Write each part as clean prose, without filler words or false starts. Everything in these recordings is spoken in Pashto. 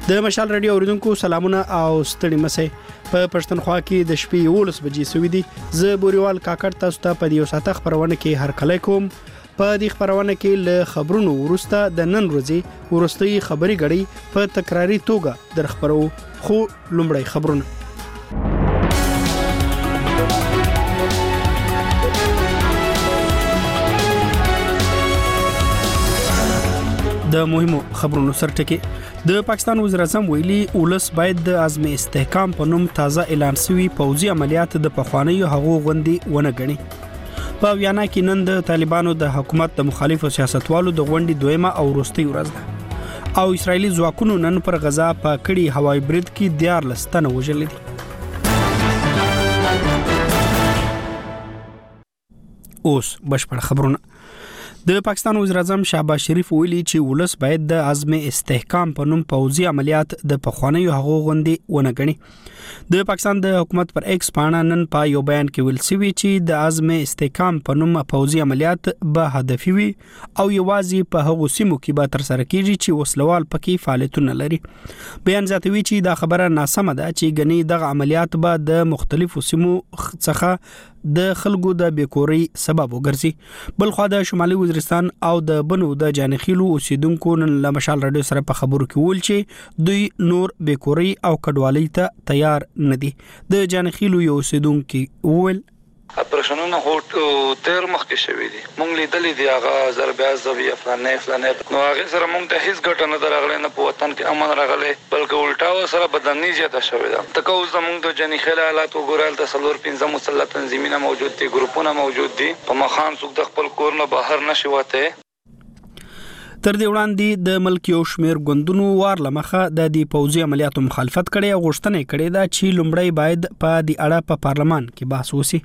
د مشال رادیو اوریدونکو سلامونه او ستړي مسئ په پښتونخوا کې د شپې 11 بجې سوي دي. زه بوريوال کاکړ تاسو ته په دې ساعت خبرونه کې هر کله کوم. په دې خبرونه کې له خبرونو ورسته د نن ورځې ورستي خبري غړي په تکراری توګه در خبرو. خو لومړی خبرونه د مهمو خبرونو سرټکی. د پاکستان وزیر اعظم ویلي ولس باید د عزم استحکام په نوم تازه اعلان شوی پوځي عملیات د پخوانیو هغو غونډې ونه غني. په ویانا کې نن د طالبانو د حکومت د مخالفو سیاستوالو د غونډې دویمه او وروستۍ ورځ ده او اسرایلی ځواکونو نن پر غزا په کړي هوایي برید کې 14 تنه وژل دي. اوس بشپړ خبرونه. د پاکستان وزیر اعظم شهباز شریف ویلي چې ولس باید د عزم استحکام په نوم پوځي عملیات د پخوانیو هغو غونډې ونه غني. د پاکستان د حکومت پر ایکس پاڼه نن په یو بیان کې ویل شوی چې د عزم استحکام په نوم پوځي عملیات به هدفي وي او یوازې په هغو سیمو کې به تر سره کیږي چې وسلوال پکې فعالیتونه لري. بیان زیاتوي چې دا خبره ناسمه ده چې غني دغه عملیات به د مختلفو سیمو څخه د خلکو د بیکوري سبب وګرځي. بل خو د شمالي وزیرستان او د بنو د جانخیلو اوسیدونکو نن له مشال رادیو سره په خبرو کې ویل چې دوی نور بیکوري او کډوالۍ ته تیار نه دي. د جانخیلو یو اوسیدونکو ویل اپریشنونه هوټ تیر مخکې شوی دي. مونږ لیدلې دي هغه ضربات زوی فلانه نو هغه سره مونږ ته هیڅ ګټه نه درغله نه په وطن کې امن راغله بلکې الټا سره بدني زیاته شوی ده. تکو زمونږ د جنخیل حالات وګورل د سلور 15 مسلط تنظیمونه موجود دي ګروپونه موجود دي په مخان څوک د خپل کور نه بهر نشي وته. تر دې وړاندې د ملک یو شمیر غوندونو وار لمخه د دې پوځي عملیاتو مخالفت کړي او غوښتنه کړې ده چې لومړی باید په دې اړه په پارلمان کې بحث وشي.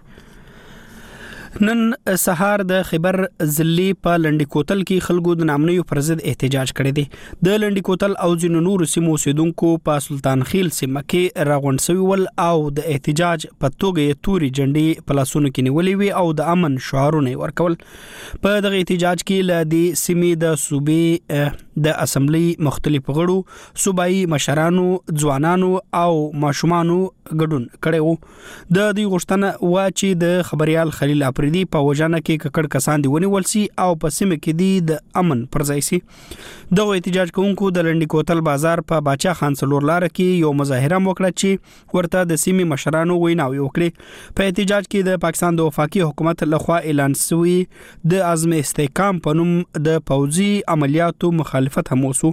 نن سهار د خیبر ضلعي په لنډی کوتل کې خلکو د نامنیو پر ضد احتجاج کړی دی. د لنډی کوتل او ځینو نورو سیمو اوسیدونکو په سلطان خیل سیمه کې راغونډ شوي ول او د احتجاج په توګه توري جنډې په لاسونو کې نیولې وي او د امن شعارونه ورکول. په دغه احتجاج کې ل دې سیمې د صوبې د اسمبلی مختلف غړو صوبایي مشرانو ځوانانو او ماشومانو ګډون کړي وو. د دې غوښتنه و چې د خبريال خلیل افریدي په وجانه کې ککړ کسان دی ونیول سي او په سیمه کې دی د امن پر ځای سي. دغه احتجاج کوونکو د لنډی کوتل بازار په باچا خان سلور لار کې یو مظاهره وکړه چې ورته د سیمې مشرانو ویناوي وکړي. په احتجاج کې د پاکستان د وفاقي حکومت لخوا اعلان شوی د عزم استحکام په نوم د پوځي عملیاتو مخالفت هم وسو.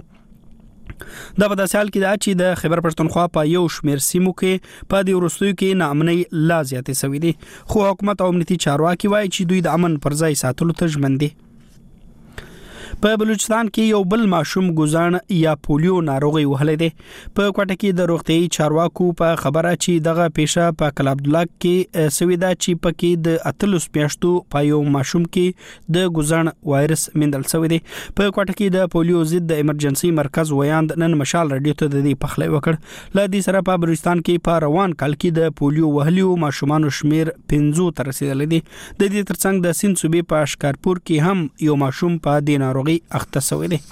دا په داسې حال کې دا چې د خیبر پښتونخوا په یو شمیر سیمو کې په دې وروستیو کې ناامنۍ لا زیاتې شوې دي خو حکومت او امنیتي چارواکي وایي چې دوی د امن پر ځای ساتلو ته ژمن دي. په بلوچستان کې یو بل ماشوم ګوزان یا پولیو ناروغي وهلې ده. په کوټه کې د روغتيایي چارواکو په خبره چې دغه پیښه په کلاب عبدالله کې سوي ده چې پکې د 38 میاشتو په یو ماشوم کې د ګوزان وایرس مندل شوی دی. په کوټه کې د پولیو ضد د ایمرجنسي مرکز ویاند نن مشال رادیو ته د دې پخلی وکړ. ل دې سره په بلوچستان کې په روان کال کې د پولیو وهلیو ماشومانو شمیر 15 ته رسیدلی دی. د دې ترڅنګ د سند صوبې په اشکارپور کې هم یو ماشوم په دې ناروغي اخته شوی دی.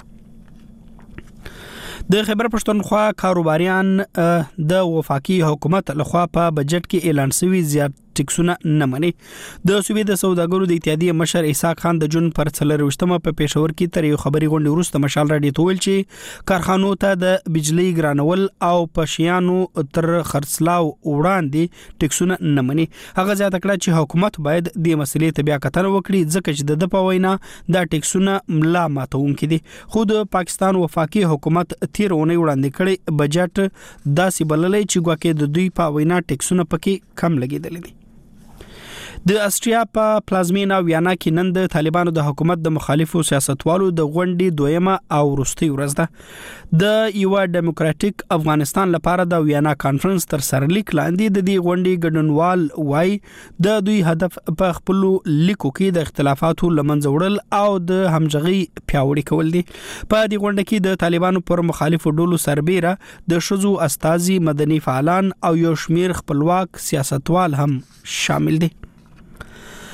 د خیبر پښتونخوا کاروباریان د وفاقي حکومت لخوا په بجټ کې اعلان شوی زیات ټیکسونه نه مني. د صوبې د سوداګرو د اتحادیې مشر اسحاق خان د جون پر 24مه په پېښور کې تر یو خبري غونډې وروسته مشال رادیو ته ویل چې کارخانو ته د بجلی ګرانول او پشیانو تر خرڅلاو وړاندې ټیکسونه نه مني. هغه زیاته کړه چې حکومت باید د مسلې ته بیا کتنه وکړي ځکه چې د په وینا دا ټیکسونه ملا ماتونکي دي. خو د پاکستان وفاقي حکومت تیر اونۍ وړاندې کړي بجټ داسې بللې چې ګواکې د دوی په وینا ټیکسونه پکې کم لګیدل دي. د استریا په پلازمینا ویانا کې نن د طالبانو د حکومت د مخالفو سیاستوالو د غونډې دویمه او وروستۍ ورځ ده. د یو ډیموکراټیک افغانستان لپاره د ویانا کانفرنس تر سرلیک لاندې د دې غونډې ګډونوال وای د دوی هدف په خپل لیکو کې د اختلافاتو لمنځه وړل او د همغږي پیاوړي کول دي. په دې غونډه کې د طالبانو پر مخالفو ډلو سربېره د شذو استازي مدني فعالان او یو شمیر خپلواک سیاستوال هم شامل دي.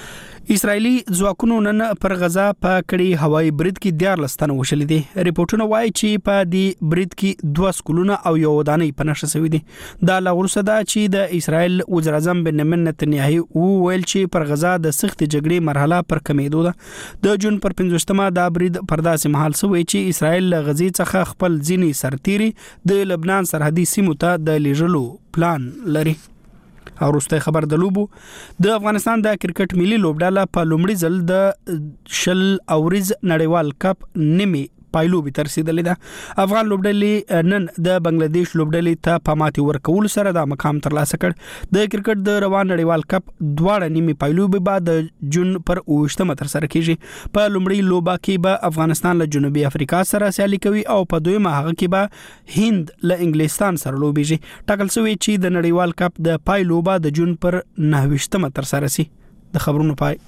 اسرایلی ځواکونو نن پر غزا په کړي هوایي برید کې 14 تنه وشل دي. ریپورتونه وایي چې په دې برید کې 2 سکولونه او یو ودانۍ په نشه شوې دي. دا لغورسه ده چې د اسرایل وزیر اعظم بنیامین نتنیاهو ویل چې پر غزا د سخت جګړې مرحله پر کمیدو ده. د جون پر 15مه دا برید پر داسې مهال شوی چې اسرایل غزي څخه خپل ځینی سرتيري د لبنان سرحدي سیمو ته د لیږلو پلان لري. او وروسته خبر د لوبو د افغانستان د کرکټ ملي لوبډاله په لومړي ځل د شل اوريز نړیوال کپ نیمه پایلوبي تر رسیدلې ده. افغان لوبډلې نن د بنگلاديش لوبډلې ته په ماتي ورکول سره د مقام ترلاسه کړ. د کرکټ د روان نړیوال کپ دواړه نیمه پایلوبي بعد جون پر 28مه تر سره کیږي. په لومړي لوبا کې به افغانستان له جنوبي افریقا سره سیالي کوي او په دویمه هغه کې به هند له انګلستان سره لوبيږي. ټاکل شوی چې د نړیوال کپ د پایلوبا د جون پر 29مه تر سره سي. د خبرونو پای.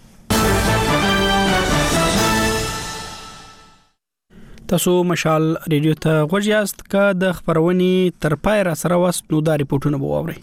تاسو مشال ریډیو ته غوږیاست که د خبرونې تر پای را سره واست نو دا ریپورتونه به واورئ.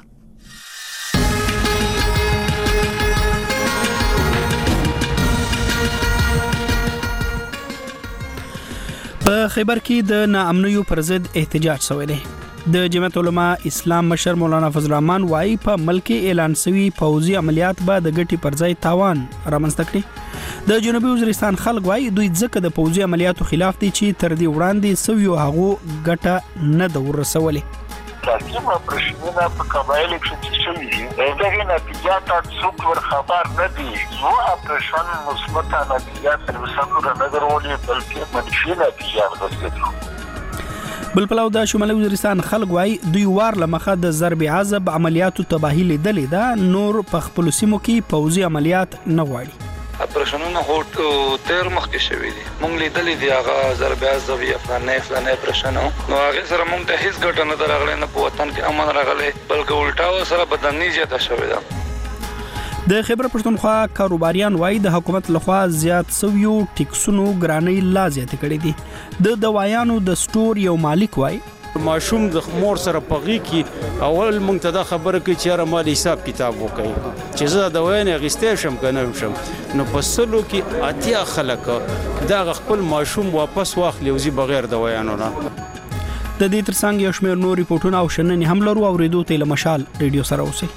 په خیبر کې د ناامنیو پر ضد احتجاج شوی دی. د جمعیت علماء اسلام مشر مولانا فضل الرحمن وايي په ملک اعلان شوی پوځي عملیات به د ګټي پر ځای تاوان رامنځته کړي. د جنوبي وزیرستان خلک وايي دوی ځکه د پوځي عملیاتو خلاف دي چې تر دې وړاندې سویو هغو ګټه نه د ورسولې. تحکیم اپریشنونه په قبایل کې شوي دي دغه نتیجه څوک ور خبر نه دي. یو اپریشن مثبت نتیجه تر اوسه نه درولې بلکې منفي نتیجه ورسېده. بل پلاو د شمالي وزیرستان خلک وايي دوی وار لمخه د ضرب عذاب عملیاتو تباهي لیدلې ده. نور په خپل سیمو کې پوځي عملیات نه غواړي. اپریشنونه هوټ تیر مخکې شوي دي. مونږ لیدلې دي هغه ضرب عذاب یا فلانه اپریشن نو هغه سره مونږ ته هیڅ ګټه نه درغلې نه په وطن کې امن راغلی بلکې الټا سره بدني زیاته شوې ده. د خیبر پښتونخوا کاروباریان وايي د حکومت لخوا زیات سویو ټیکسونو ګرانۍ لا زیات کړې دي. د دوايانو د سٹور یو مالک وايي ماشوم د مور سره پغی کې اول مونږ ته دا خبره کوي چې را مال حساب کتاب وکړي چې زه د وینې غستې شم کنه شم نو پسلو کې اتیا خلک دا خپل ماشوم واپس واخلي او زی بغیر د ویانو نه. د دې ترڅنګ یو شمېر نور ریپورتونه او شننې هم لرو او ریډیو ته مشال ریډیو سره اوسئ.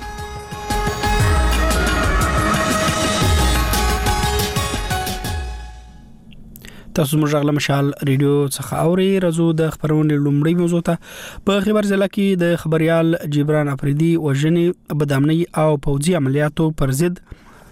تاسو موږ غل مشال ریډیو څخه اوري. رزو د خبرونې لومړی موضوع ته په خیبر ضلع کې د خبريال جبران افریدي وژنې بدامنۍ او پوځي عملیاتو پر ضد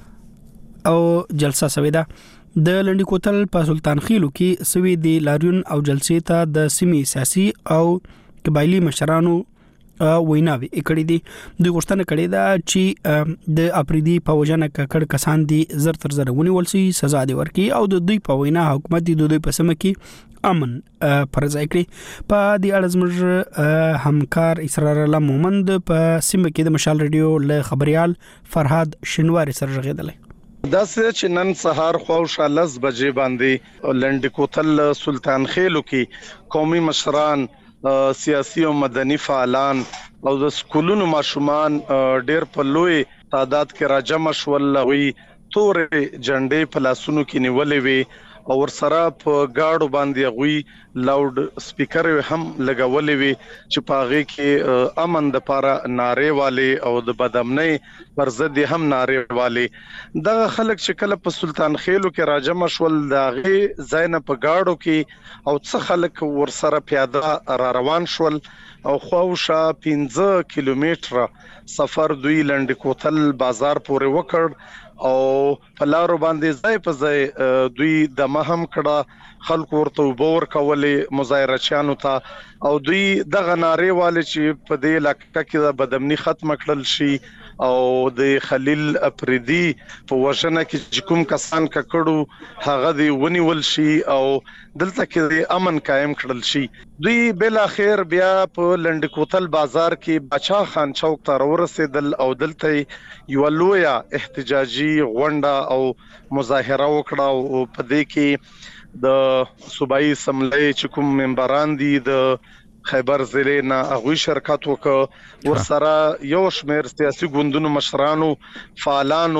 او جلسه شوې ده. د لنډی کوتل په سلطان خیلو کې سوي دی لاریون او جلسې ته د سیمې سیاسي او قبایلی مشرانو ویناوي کړې دي. دوی غوښتنه کړې ده چې د افریدي په وژنه کړه کسان دي زر تر زر ونیول شي سزا دي ورکړي او د دوی په وینا حکومت د دوی په سم کې امن پر ځای کړي. په دې اړه زموږ همکار اسرار الله مومند په سیمه کې د مشال ریډیو له خبريال فرهاد شنواری سره غږیدل. دا چې نن سهار خوښه لز بجې باندې لنډی کوتل سلطان خیلو کې قومي مشران سیاسي او مدني فعالان او د سکولونو ماشومان ډېر په لوی تعداد کې راجمع شول. وی تورې جنډې په لاسونو کې نیولې وي او ورسره په گاډو باندې غوي لاود سپیکر هم لګولې وي چې په هغه کې امن د لپاره ناره والے او د بدامنۍ پر ضد هم ناره والے. دغه خلک چې کله په سلطان خیلو کې راجمع شول دغه زاینه په گاډو کې او څه خلک ورسره پیاده را روان شول او خوښه 15 کیلومتره سفر دوی لنډی کوتل بازار پورې وکړ او په لارو باندې ځای په ځای دوی د مهم کړه خلک ورته وبور کولې مظاهره چانو ته او دوی دغه ناره والے چې په دې علاقې کې د بدامنۍ ختم کړل شي او د خلیل افریدي په وژنه کې کوم کسان ککړو هغه دی ونیول شي او دلته کې امن قائم کړل شي. دوی بل اخر بیا په لنډ کوتل بازار کې بچا خان چوک ته ورسېدل او دلته یو لوی احتجاجي غونډه او مظاهره وکړه او په دې کې د صوبایي اسمبلی چې کوم ممبران دي د خیبر ضلع نه هغه شرکت وکړ ورسره یو شمېر سیاسي ګوندونو مشرانو فعالانو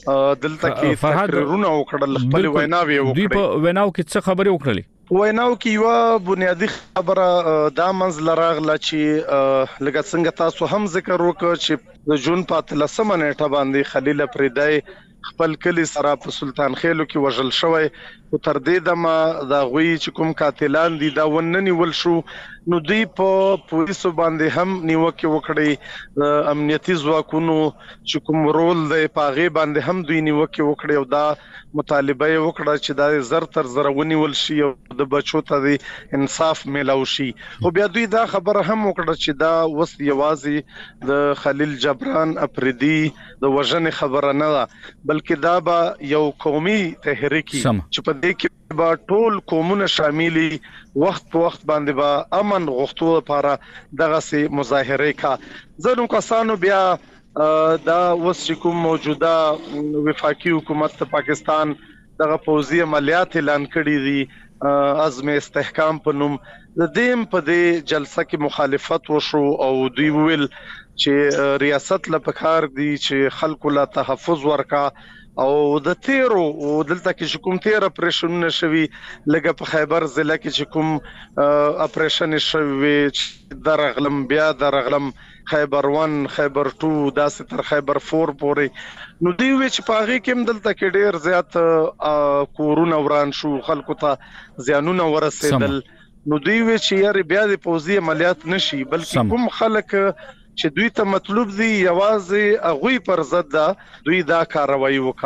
دلته کې تقریرونه وکړل، خپل ویناوي وکړې. دوی په ویناو کې څه خبرې وکړلې؟ ویناو کې یو بنیادی خبره دا منځ لراغله چې لکه څنګه تاسو هم ذکر وکړ چې د جون په 13 نیټه باندې خلیل پریدای خپل کلی سره په سلطان خېلو کې وژل شوی او تر دې دمه دا غوي چې کوم قاتلان دي دا ونني ول شو، نو دوی په پولیسو باندې هم نیوکه وکړي، امنیتي ځواکونو چې کوم رول دی پاغه باندې هم دوی نیوکه وکړي او دا مطالبه وکړه چې دا زر تر زرونی ول شي او د بچو ته انصاف ملو شي. خو بیا دوی دا خبره هم وکړه چې دا وس یوازې د خلیل جبران افریدي د وژنې خبره نه ده، بلکې دا به یو قومي تحریک چې په دې کې به ټول قومونه شاملي وخت په وخت باندې به امن غوښتو لپاره دغه سي مظاهره کا. ځینو کسانو بیا دا اوس کوم موجوده وفاقي حکومت پاکستان دغه پوځي عملیات اعلان کړي دي عزم استحکام په نوم، د دې په دې جلسه کې مخالفت وشو او دوی ویل چې ریاست لپاره دي چې خلکو لا تحفظ ورکا او د تیرو او دلته کې کوم تیر اپریشن شوی لګه په خیبر ضلع کې چې کوم اپریشن شوی درغلم بیا درغلم خیبر 1 خیبر 2 داسې تر خیبر 4 پورې، نو دی وی چې پاغه کې دلته کې ډیر زیات کورونه وران شو، خلکو ته زیانونه ورسېدل، نو دوی وی چې یاري بیا د پوځي عملیات نشي، بلکې کوم خلک چې دوی ته مطلوب دي یوازې اغوی پر ضد ده دوی دا کاروایی وکا.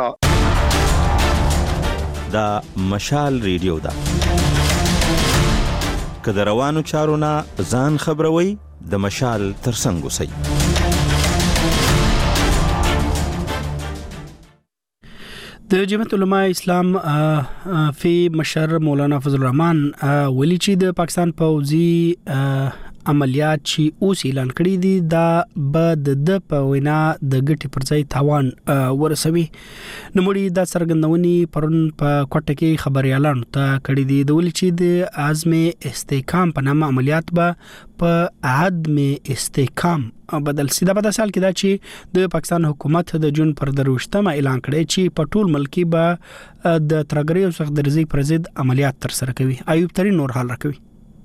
دا مشال ریډیو ده، که د روانو چارو نه ځان خبروي د مشال ترڅنګ اوسئ. د جمعیت علماء اسلام فی مشر مولانا فضل الرحمن ولی چې د پاکستان پوځي عملیات چې اوس اعلان کړی دي دا به د په وینا د ګټي پر ځای تاوان ورسوي. نو مړي دا څرګندونی پرون په کوټه کې خبريالانو ته کړی دي د ولې چې د عزم استحکام په نامه عملیات به په عدم استحکام بدل سي. دا په سال کې دا چې د پاکستان حکومت د جون پر 28 اعلان کړی چې په ټول ملک به د ترګری او سخت درزي پر ضد عملیات تر سره کوي. ایوب ترين نور حال راکوي.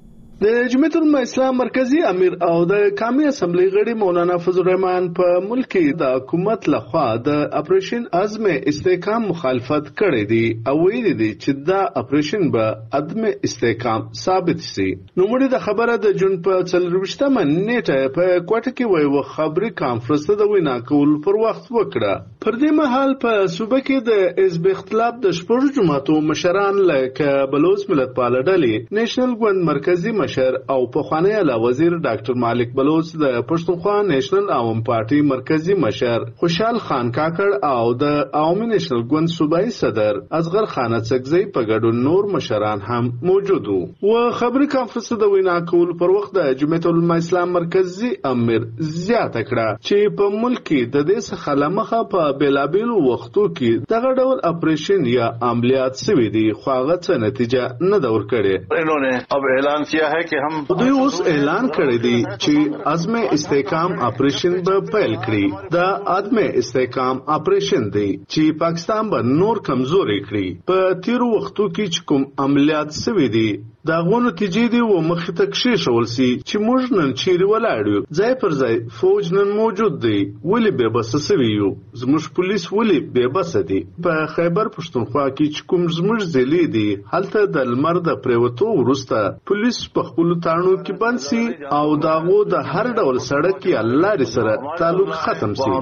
د جمعیت علماء اسلام مرکزی امیر او د قومي اسمبلی غړي مولانا فضل الرحمن په ملک د حکومت لخوا د اپریشن عزم استحکام مخالفت کړی دی او ویلي دي چې دا اپریشن به عدم استحکام ثابت شي. نو موږ د خبره د جون په 24 نیټه په کوټه کې وایو خبري کانفرنس ته د وینا کول پر وخت وکړه. پر دې مهال په صوبه کې د حزب اختلاف د شپږ جماعتو مشران لکه بلوچ ملت پال ډلې نېشنل ګوند مرکزی مشر او په خوانی اعلی وزیر ډاکټر مالک بلوچ د پښتونخوا نېشنل عوام پارټي مرکزی مشر خوشحال خان کاکړ او د عوامي نېشنل ګوند صوبایي صدر اصغر خان څکزی په ګډون نور مشران هم موجود وو. خبري کانفرنس د وینا کول پر وخت د جمعیت علماء اسلام مرکزی امیر زیاته کړه چې په ملک کې د دې څخه لمخه په بیلابیلو وختو کې دغه ډول اپریشن یا عملیات شوي دي خو هغه څه نتیجه نه دا ورکړي. انہوں نے اب اعلان کیا ہے کہ ہم دوی اوس اعلان کړی دی چې عزم استحکام اپریشن به پیل کړي. دا عدم استحکام اپریشن دی چې پاکستان به نور کمزوري کړي. په تیرو وختو کې چې کوم عملیات شوي دي دا غونو نتیجې دی و مخ ته کشي شول سي چې موږ نن چیرې ولاړو ځای پر ځای فوج نن موجود دی ولی به بس سوي یو زموږ پولیس ولی به بس دي. په خیبر پښتونخوا کې چې کوم زموږ ځلې دي هلته د لمر د پریوتو ورسته پولیس په خپل تاڼو کې بند سي او داغو د هر ډول سړک یا لارې سره تعلق ختم سي.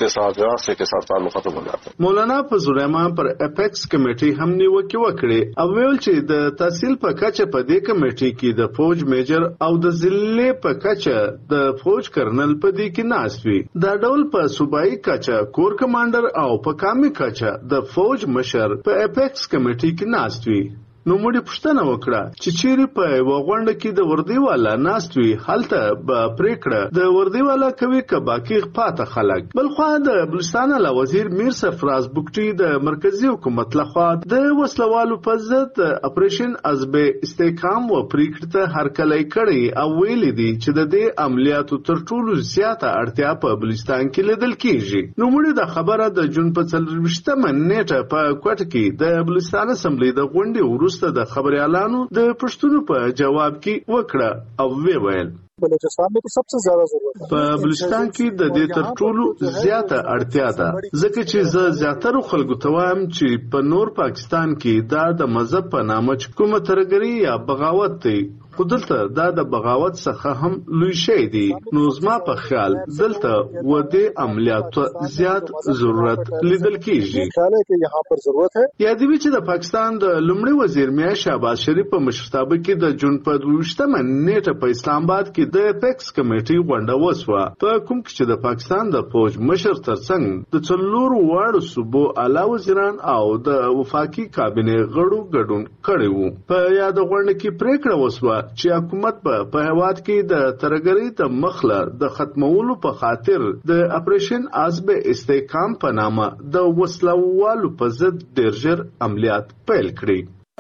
مولانا فضل الرحمن پر اپیکس کمیټي هم نیوکه وکړي او ویل چې د تحصیل په کچه په دې کمیټي کې د فوج میجر او د ضلع په کچه د فوج کرنل په دې کې ناست وي. دا ډول په صوبایي کچه کور کمانډر او په قومي کچه د فوج مشر په اپیکس کمیټي کې ناست وي. نو موږ پوښتنه وکړه چې چیرې په وغونډه کې د وردی والا ناست وي هلته به پریکړه د وردی والا کوي که باقي پاته خلک. بل خو د بلوچستان لا وزیر میر سرفراز بوکټي د مرکزی حکومت لخوا د وسلوالو په ضد اپریشن ازب استحکام و پریکړه ته هرکلی کړی او ویلي دي چې د دې عملیاتو تر ټولو زیاته اړتیا په بلوچستان کې لیدل کیږي. نو موږ د خبره د جون په 24مه نیټه په کوټه کې د بلوچستان اسمبلی د غونډې وروسته د خبريالانو د پښتنو په جواب کې وکړه او ویل بلوچستان में तो सबसे ज्यादा जरूरत है. په بلوچستان کې د دې تر ټولو زیاته اړتیا ده ځکه چې زه زیاتره خلکو ته وایم چې په نور پاکستان کې دا د مذهب په نامه کومه ترګری یا بغاوت دی خو دلته دا د بغاوت څخه هم لوی شی دی. نو زما په خیال دلته و دې عملیاتو زیات ضرورت لیدل کیږي. خیال ہے کہ یہاں پر ضرورت ہے. یادوي چې د پاکستان د لومړي وزیر میا شهباز شریف په مشرتابه کې د جون په 22مه نیټه په اسلام آباد کې د اپیکس کمیټي غونډه وسوه په کوم کې چې د پاکستان د فوج مشر ترڅنګ د څلورو واړو صوبو اعلی وزیران او د وفاقي کابینه غړو ګډون کړي وو. په یاد غونډه کې پریکړه وسوه چې حکومت په هیواد کې د ترګری د مخله د ختمولو په خاطر د اپریشن ازب استحکام په نامه د وسلوالو په ضد ډیر ژر عملیات پیل کړي.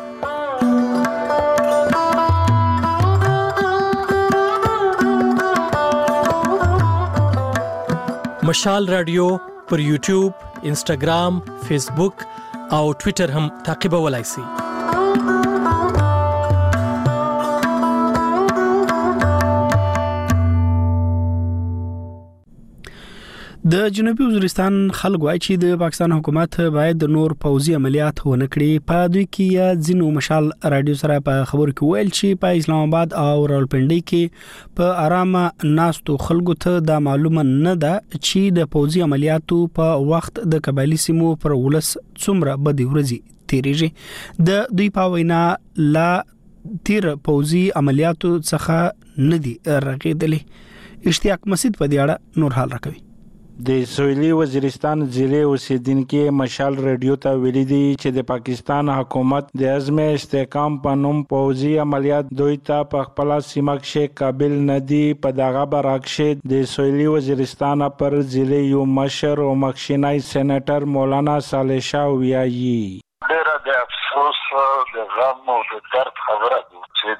مشال رادیو پر یوټیوب، انسټاګرام، فیسبوک او ټوئیټر هم تعقیبولای شئ. د جنوبي وزیرستان خلکو وايي چې د پاکستان حکومت باید نور پوځي عملیات ونه کړي. په دوی کې ځینو مشال رادیو سره په خبرو کې ویل چې په اسلام آباد او راولپنډي کې په آرامه ناستو خلکو ته دا معلومه نه ده چې د پوځي عملیاتو په وخت د قبایلی سیمو پر ولس څومره بدې ورځې تیریږي. د دوی په وینا لا تیر پوځي عملیاتو څخه نه دي رغېدلې. اشتیاق مسجد په دې اړه نور حال راکوي. د سویلي وزیرستان ضلع اوسیدونکو مشال رادیو ته ویلي دي چې د پاکستان حکومت د عزم استحکام په نوم پوځي عملیات دوی ته په خپل سیمه کې قابل نه دي. په دغه برعکس د سویلي وزیرستان پر ضلع یو مشر او مخکینی سېنیټر مولانا صالح شاه ویایي ډېر د افسوس د غم او د درد خبره ده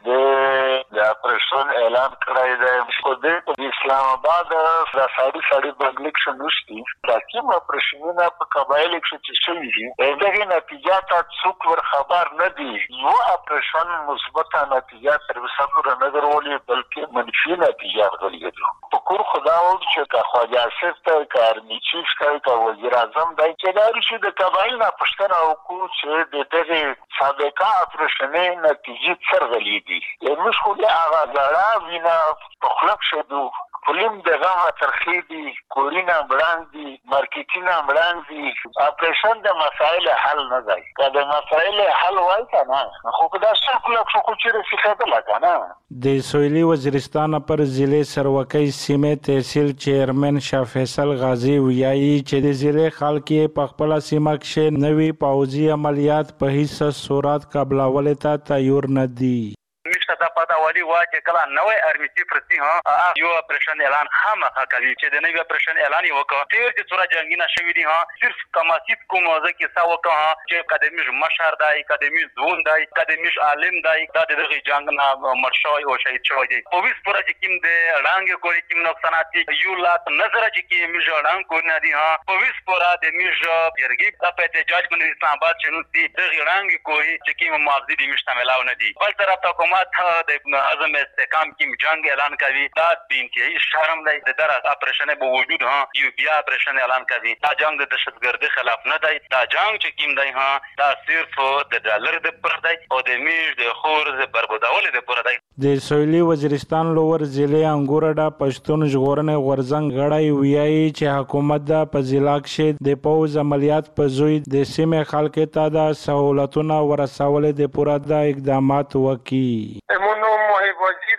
چې د اپریشن اعلان کړی دی. خو د اسلام آباد د ساړي پبلک شنوشتي دا کوم اپریشنونه په قبایل کې چې شوي دي دغه نتیجه ته څوک ور خبر نه دي. یو اپریشن مثبت نتیجه تر اوسه پورې نه درولې بلکې منفي نتیجه درلوده. په کور خدا و چې کا خواجه اساس ته کار میچیش کوي کا وزیر اعظم دای چې دا رشي د قبایل نه پښتنه وکړو چې د دغه سابقه اپریشنې نتیجې څرګندې دي. موږ خو له هغه ځړه وینا په خلک شدو فلم دغه ترخی دي کورینا بلاندي مارکیټینا بلاندي اپریشن د مسائل حل نه دی. کله مسائل حل وای کنه خو دا څه خو چې رسېدل کنه. د سویلي وزیرستان پر ضلع سروکی سیمه تحصیل چیرمن شاه فیصل غازی ویایي چې د ضلع خلک په خپل سیمه کې نوي پوځي عملیات په هیڅ صورت قبلول ته تیار نه دي. دا پتا والی وا چې کله نوې ارمی چیف رسي ها یو اپریشن اعلان خامخا کوي چې د نوې اپریشن اعلان وکړي. تیر چې څوره جنگینه شوې دي ها صرف کماسیت کوم ځکه څا وکړه چې قدمیش مشر دی قدمیش زون دی قدمیش عالم دی دا دغه جنگ نه مرشوي او شهید شوی دی. په ویس پر چې کوم د رنګ کوي کوم نقصانات یو لات نظر چې کوم ژړان کو نه دي ها په ویس پر د میژ یرګي په احتجاج باندې اسلام آباد شنو دي دغه رنګ کوي چې کوم معاوضه دي مشتملاو نه دي. بل طرف حکومت د عزم استحکام کی جنگ اعلان کوي دا د انتهایی شرم دی. د در اپریشن به وجود ها یو بیا اپریشن اعلان کوي. دا جنگ د دهشتګردي خلاف نه دی. دا جنگ چې کیم دی ها دا صرف د ډالر د پر دی او د میش د خور د بربودول د پر دی. د سویلي وزیرستان لوور ضلع انګورډا پښتون ژغورنې غورزنګ غړی ویایي چې حکومت د په ضلع کې د پوز عملیات په زوی د سیمې خلک ته د سہولتونو ورسول د پوره د اقدامات وکي. مونږ محب وزیر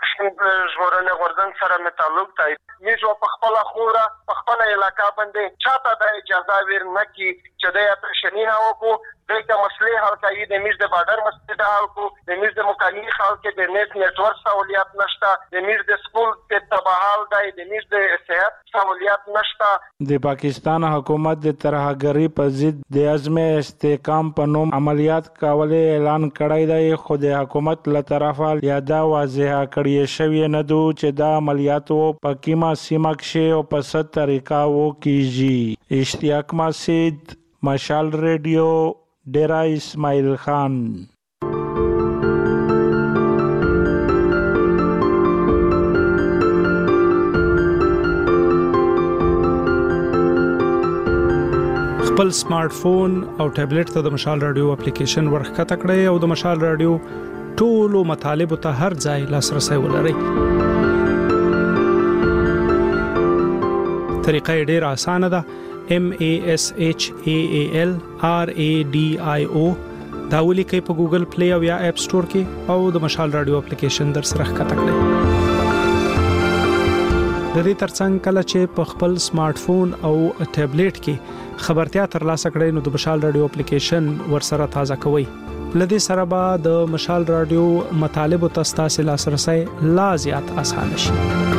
ژغورنې غورزنګ سره مې تعلق دی. میژو په خپل خوره په خپل علاقې باندې چاته د اجازه ور نه کی چې د اپریشنینه وکړو دغه مسلې حل کوي د میز د بارډر مسلې د حل کو د میز د مکانی خلک کې د نت نتورک سہولیات نشته د میز د سکول د تباہل د میز د صحت سہولیات نشته د پاکستان حکومت د ترهګری په ضد د عزم استحکام په نوم عملیات کولې اعلان کړی دی خو د حکومت له طرفه یاده واضحه کړی شوی نه دو چې دا عملیاتو په کیما سیمه کې او په ست طریقه وکیږي اشتیاق مسجد مشال ریډیو ډیرا اسماعیل خان خپل سمارټ فون او ټابلیټ ته د مشال رادیو اپلیکیشن ورخکته کړئ او د مشال رادیو ټولو مطالبه ته هر ځای لاسرسي ولرئ. طریقه ډیره اسانه ده. MASHAAL RADIO دا ولیکئ په ګوګل پلی او یا اپ سٹور کې او د مشال رادیو اپلیکیشن در سره ښکته کړئ. د دې ترڅنګ کله چې په خپل سمارټ فون او ټابلیټ کې خبرتیا ترلاسه کړئ نو د مشال رادیو اپلیکیشن ورسره تازه کوئ. لدې سره به د مشال رادیو مطالب او تاسو لاسرسي لا زیات آسان شي.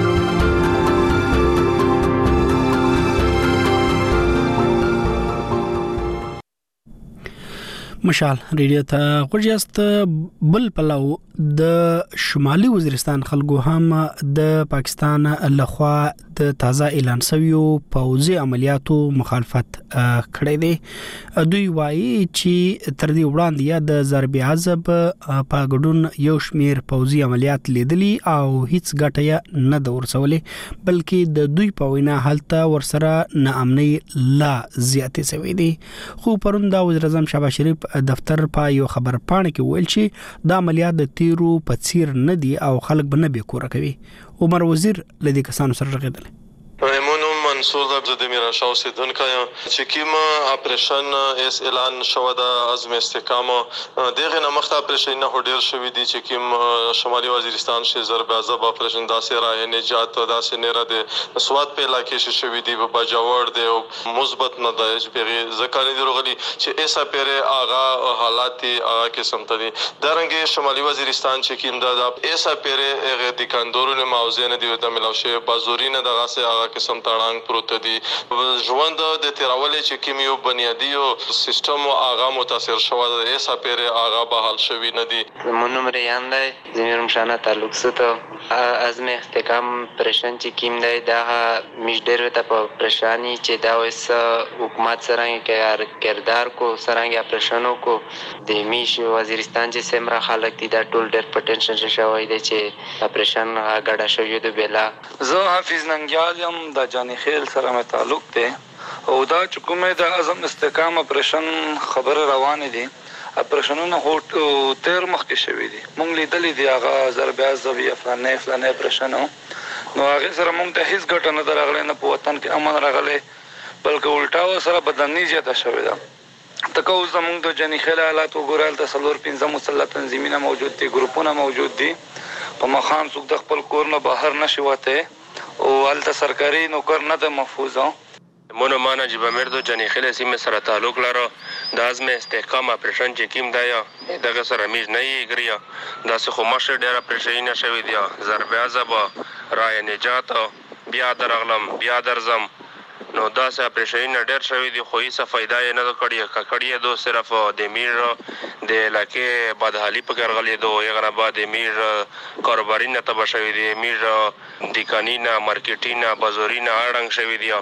مشال ریډیو ته غوښیاست. بل پلو د شمالي وزیرستان خلکو هم د پاکستان لخوا د تازه اعلان شویو پوځي عملیاتو مخالفت کړی دی. دوی وایي چې تر دې وړاندې یا د ضرب عذاب په ګډون یو شمیر پوځي عملیات لیدلي او هیڅ ګټه نه د ورسولې بلکې د دوی په وینا حالت ورسره ناامنۍ لا زیاتې شوې دي. خو پرون د وزیر اعظم شهباز شریف دفتر په یو خبر پاڼه کې ویل چې دا عملیات د تیرو په څیر نه دي او خلک به نه به کور کوي. عمر وزیر لدی کسانو سره رغیدل. ایمونو منصور د میرا شاو سیدونکو چې کیما اپریشن اس اعلان شو د عزم استحکام دغه نمخته اپریشن نه هډیر شوې دي چې کیم شمالي وزیرستان شي ضرب عذاب اپریشن داسې راه نجات داسې نه را دي سواد په علاقې شوې دي په بجاور دي او مثبت نه د پیغي ځکه نه درغلي چې ایسا پیره اغا حالات اغا کې سمتري درنګ شمالي وزیرستان چې کیم د ایسا پیره غ دکاندورو موضوع نه دی د ملوشه بازورینه دغه سه اغا کې سمتړنګ پروت دي ژوند د تیراولې چې کیمیو بنیادی او سیستم او اغا متاثر شو د ایسا پیره اغا به حل شوی نه دي. منو مریان دی زمير مشانه تعلق سته عزم استحکام پرشن چې کیم دی دا مشډر ته په پرشانی چې دا وس حکومت سره کې کردار کو سرانګه پرشنو کو د میش وزیرستان چې سمرا خلک دي دا ټول ډېر پټنشن شوی دی چې پرشن غاډه شوی دی بلا. زه حافظ ننګیال یم د جانی خیل سره مې تعلق دی او دا چې کومه د عزم استحکام اپریشن خبر روانه دي اپریشنونه هوټ تیر مخکې شوی دي مونږ لیدلې دي هغه ضرب عذاب فلانه اپریشن نو هغه سره مونږ ته هیڅ ګټه نه درغله نه په وطن کې امن راغله بلکې الټا سره بدنامي زیاته شوې ده. تکو زمونږ د جانی خیل حالات وګورل د سلور 15 مسلح تنظیمونه موجود دي ګروپونه موجود دي په مخان څوک د خپل کور نه بهر نشي وته او الته سرکاري نوکر نه د محفوظه مونږ مانه چې بمردو جنې خله سیمه سره تعلق لرو د عزم استحکام اپریشن چې کیم دایا دغه سره میز نه یګریا دا څه خو مشه ډیر اپریشن شوی دی ضرب عذاب رای نجات بیا درغلم بیا درزم نو دا سه اپریشن ډیر شوی دی خو هیڅ فائدہ نه کړی کړی دو صرف د میر د علاقې بدحالي په ګرغلې دو یغه بعد میر کاروباري نه تبه شوی دی میر دکانینا مارکیټینا بازارینا اړنګ شوی دی.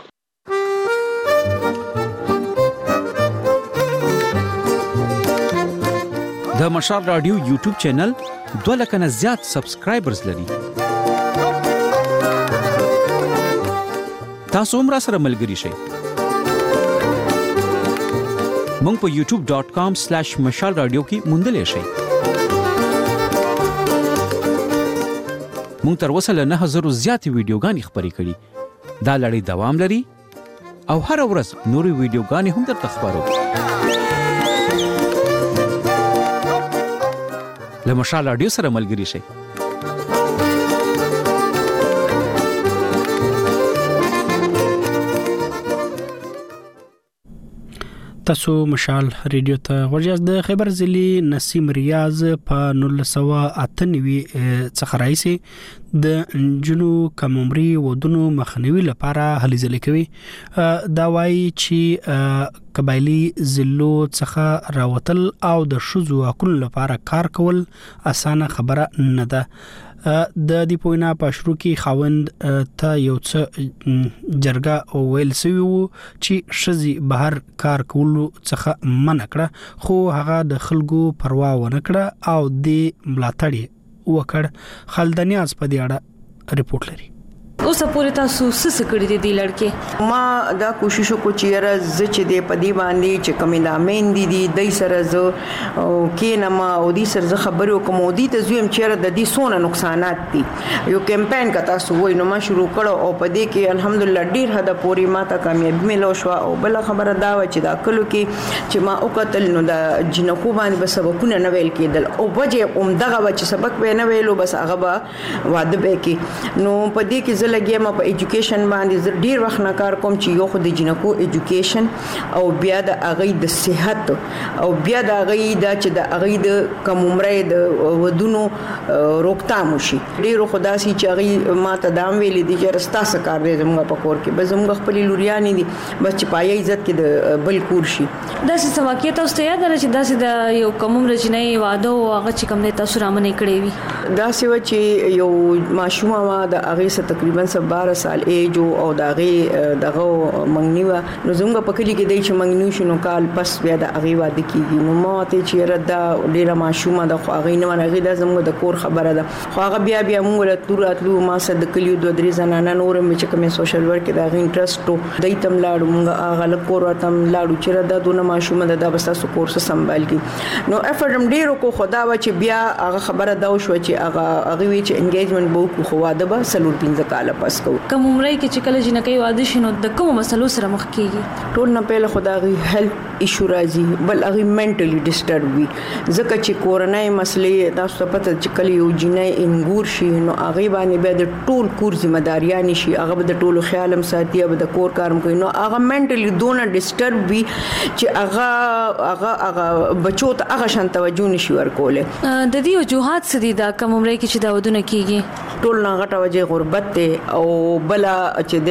د مشال رادیو یوټیوب چینل 2 لک نه زیات سبسکرایبرز لري. تاسو هم را سره ملګری شئ. مونږ په youtube.com/mashal radio کې موندلې شئ. مونږ تر اوسه له 9000 زیات ویډیوګانې خبرې کړي. دا لړۍ دوام لري او هر ورځ نورې ویډیوګانې هم درته خبرو. له مشال رادیو سره ملګری شئ. تاسو مشال ریډیو ته ورجاز د خیبر ضلع نسیم ریاض په 1998 څخه راځي د جنو کممري ودونو مخنیوي لپاره هلې ځلې کوي. دا وایي چې قبایلی ضلعو څخه راوتل او د شذو حقوقو لپاره کار کول اسانه خبره نه ده. د دې پوینا په شروع کې خاوند ته یو څه جرګه ویل سوی وو چې شذي بهر کار کولو څخه منع کړه، خو هغه د خلکو پروا ونه کړه او د ملاتړ وکړ. خالدنیاز په دې اړه ریپورت لري. اوس پورې تاسو څه کړی دي لړکې؟ ما دا کوشش وکړ چې یاره ز چې د پدی باندې چې کومې دا مین دي دای سره ز کینم او دې سره ز خبرو کوم دي ته زویم چې د دې سونه نقصانات دي. یو کمپاین کا تاسو وای نو ما شروع کړو او پدې کې الحمدلله ډیر حد پورې ما ته کامیابی ملو شو. او بل خبره دا و چې دا کلو کې چې ما وکتل نو د جنکو باندې به سبقونه نه ویل کېدل او وجه دغه و چې سبق به نه ویلو بس هغه به واده به کې. نو پدې کې لګیم په ایجوکیشن باندې ډیر وخت نه کار کوم چې یو خو د جنکو ایجوکیشن او بیا د اغې د صحت او بیا د اغې د چې د اغې د کوممرې د ودونو روکتام شي. ډیر خدا سي چې اغې ماته دام ویلې دي چې رستا سکار دې زموږ په کور کې به زموږ خپل لوريانې دي بس چې پای عزت کې د بل کور شي. دا څه واقعیت اوس ته یاد راځي دا چې د یو کوممرې جنې واده او هغه چې کوم نه تاسو رامنې کړې وي دا څه و چې یو ماشومه وا د اغې سره تقریبا 12 سال ایج او دغه منګنیوا نو زموږ په کلی کې د چې منګنیو شنو کال پس بیا د اغه واده کیږي. نو ما ته چې ردا ډیره ماشومه د خو اغه نه ونغه د زموږ د کور خبره ده خو هغه بیا موږ له توراتلو ما سره د کلیو دوه درې زنانه نورم چې کوم سوشل ورک د اغه انټرست ته دایتم لاړو موږ اغه له کور وتم لاړو چې ردا دونه ماشومه د بس تاسو کورس سمبال کی. نو افرم ډیرو کو خدا و چې بیا هغه خبره دا شو چې هغه وی چې انګیجمنت بو کو خو واده به سلور 15 کال پس کو. کوم عمرې کې چې کله جنکې واده شینو د کوم مسلو سره مخ کیږي؟ ټول نه پهله خدای هیلث ایشو راځي بل هغه منټلی ډیسټرب وي ځکه چې کورونای مسلې تاسو ته پته چې کله یو جنې انګور شي نو هغه باندې به د ټول کور ځمداریان شي هغه به د ټولو خیالم ساتي به د کور کارم کوي نو هغه منټلی دونه ډیسټرب وي چې هغه بچو ته هغه شان توجه نشي ورکوله. د دې وجوهات څه دي دا کوم عمرې کې چې دا ودونه کیږي؟ ټول نه غټه وجه غربت ته او بلا چې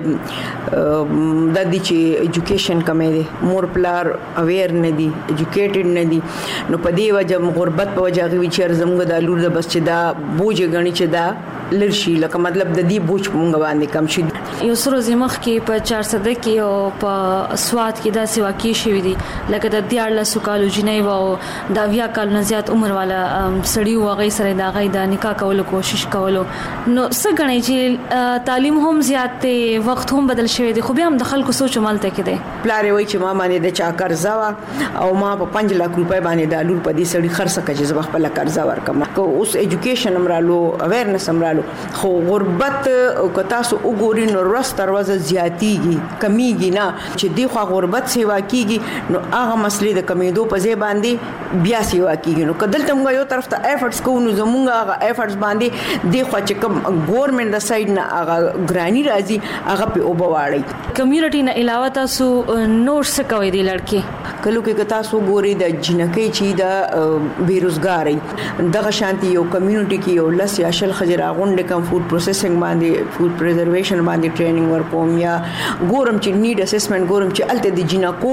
د چې ایجوکیشن کمې دي مور پلار اویر نه دي ایجوکیټډ نه دي نو په دې وجه غربت په وجه غوي چې زموږ د لور د بس چې دا بوج غني چې دا لرشي لکه مطلب د دې بوج مونږ باندې کم شي. یو سره زمخ کې په 400 کې او په سواد کې دا سیوا کې شوې دي لکه د 14 کالو جنې وو دا 20 کال نه زیات عمر والا سړی وغه سره دا غي د نکاح کولو کوشش کولو نو څه غني چې تعلیم هم زیات ته وخت هم بدل شوی دی خو بیا هم د خلکو سوچ مالته کې دی. پلار وی چې ما باندې د چا قرضا او ما په 5 لک روپۍ باندې د لور په دې سړی خرڅ کړي چې خپل قرضا ورکم کو اوس ایجوکیشن امرالو اویرنس امرالو خو غربت کو تاسو وګورئ نو ورځ تر ورځ زیاتیږي کمیږي نه چې دی خو غربت سیوا کیږي نو هغه مسلې د کمیدو په ځای باندې بیا سیوا کیږي نو کدلته موږ یو طرف ته ایفورټس کوو نو زموږ هغه ایفورټس باندې دی خو چې کوم ګورنمنت د سایډ نه هغه ګرانی راځي هغه په وبواړي. کمیونټي نه علاوه تاسو نور څه کوي دی لړکې؟ کلو کې تاسو ګوري د جنکې چې د بیروزګاری دغه شانتي یو کمیونټي کې یو لس یا شل خجر غونډه کم فود پروسیسینګ باندې فود پریزرویشن باندې ټریننګ ورکوم یا ګورم چې نیډ اسسمنت ګورم چې الته د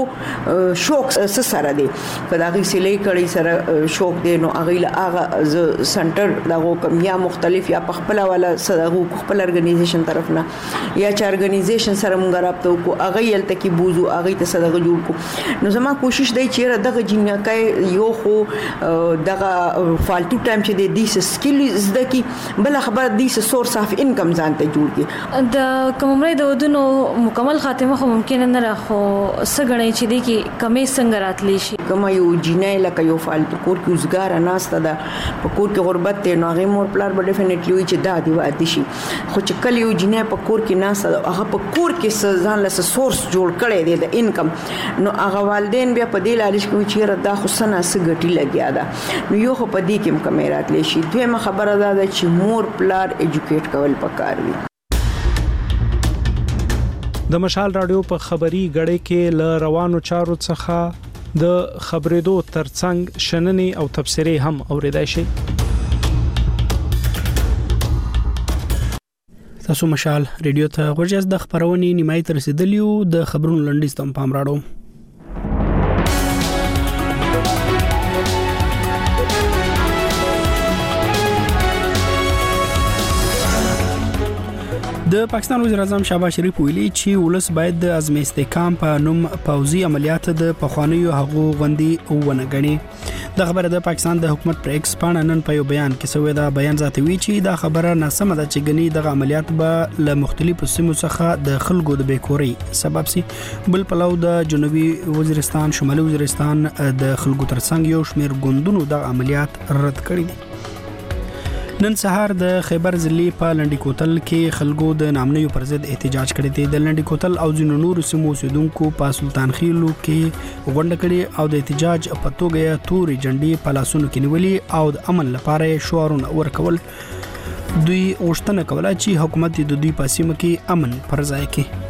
جنکو شوق سره دی په دغه سلې کړي سره شوق دی نو هغه سنټر دغه کم یا مختلف یا خپل ولا صدغه خپل ارګنایزیشن طرف نه یا چې ارګنایزیشن سره مونږ رابطه کو هغه یلته کې بوزو هغه ته صدغه جوړ کو نو زما کوشش دی چې دغه جنکای یو خو دغه فالتو ټایم چې د دې سکیل زده کی بل خبر دې سورس اف انکم ځان ته جوړ کی. د کوممرې د ودونو مکمل خاتمه خو ممکن نه راخو سګړې چې دی کې کمې څنګه راتلی شي کوم یو جنې لکه یو فالتو کور کې وزګار ناشته ده په کور کې غربت ته نو هغه مور پلار به ډیفینټلی وي چې دا دی واده شي خو چې کله یو جنې په کور کې ناشته هغه په کور کې ځان له سورس جوړ کړي دی د انکم نو هغه والدین بیا په دې لالچ کې چې دا خو سنه سګټي لګیا ده نو یو خو په دې کې کمې راتلی شي. دویمه خبره ده چې مور پلار ایجوکیټ کول پکار وي. د مشال رادیو په خبري غړې کې ل روانو چارو څخه د خبرېدو ترڅنګ شننې او تبصرې هم اوریدای شي. تاسو مشال ریډیو ته غوږیاست. د خبرونې نیمایي تر رسیدلیو د خبرونو لنډیز ته پام راړو. د پاکستان وزیر اعظم شهباز شریف ویلي چې ولس باید د عزم استحکام په نوم پوځي عملیات د پخوانیو هغو غوندي ونه غني. د خبره د پاکستان د حکومت پر ایکس پاڼه نن په یو بیان کې سوې دا بیان ذاتوي چې دا خبره ناسمه ده چې غني د عملیات به له مختلفو سیمو څخه د خلکو د بیکوري سبب سي. بل پلو د جنوبي وزیرستان شمالي وزیرستان د خلکو ترڅنګ یو شمیر ګوندونو د عملیات رد کړي دي. نن سهار د خیبر ضلع په لنډی کوتل کې خلکو د نامنیو پر ضد احتجاج کړی دی. د لنډی کوتل او ځینو نورو سیمو اوسیدونکو په سلطان خیلو کې غونډه کړې او د احتجاج په توګه تورې جنډې په لاسونو کې نیولې او د امن لپاره شعارونه ورکول. دوی غوښتنه کوله چې حکومت د دوی په سیمه کې امن پر ځای کړي.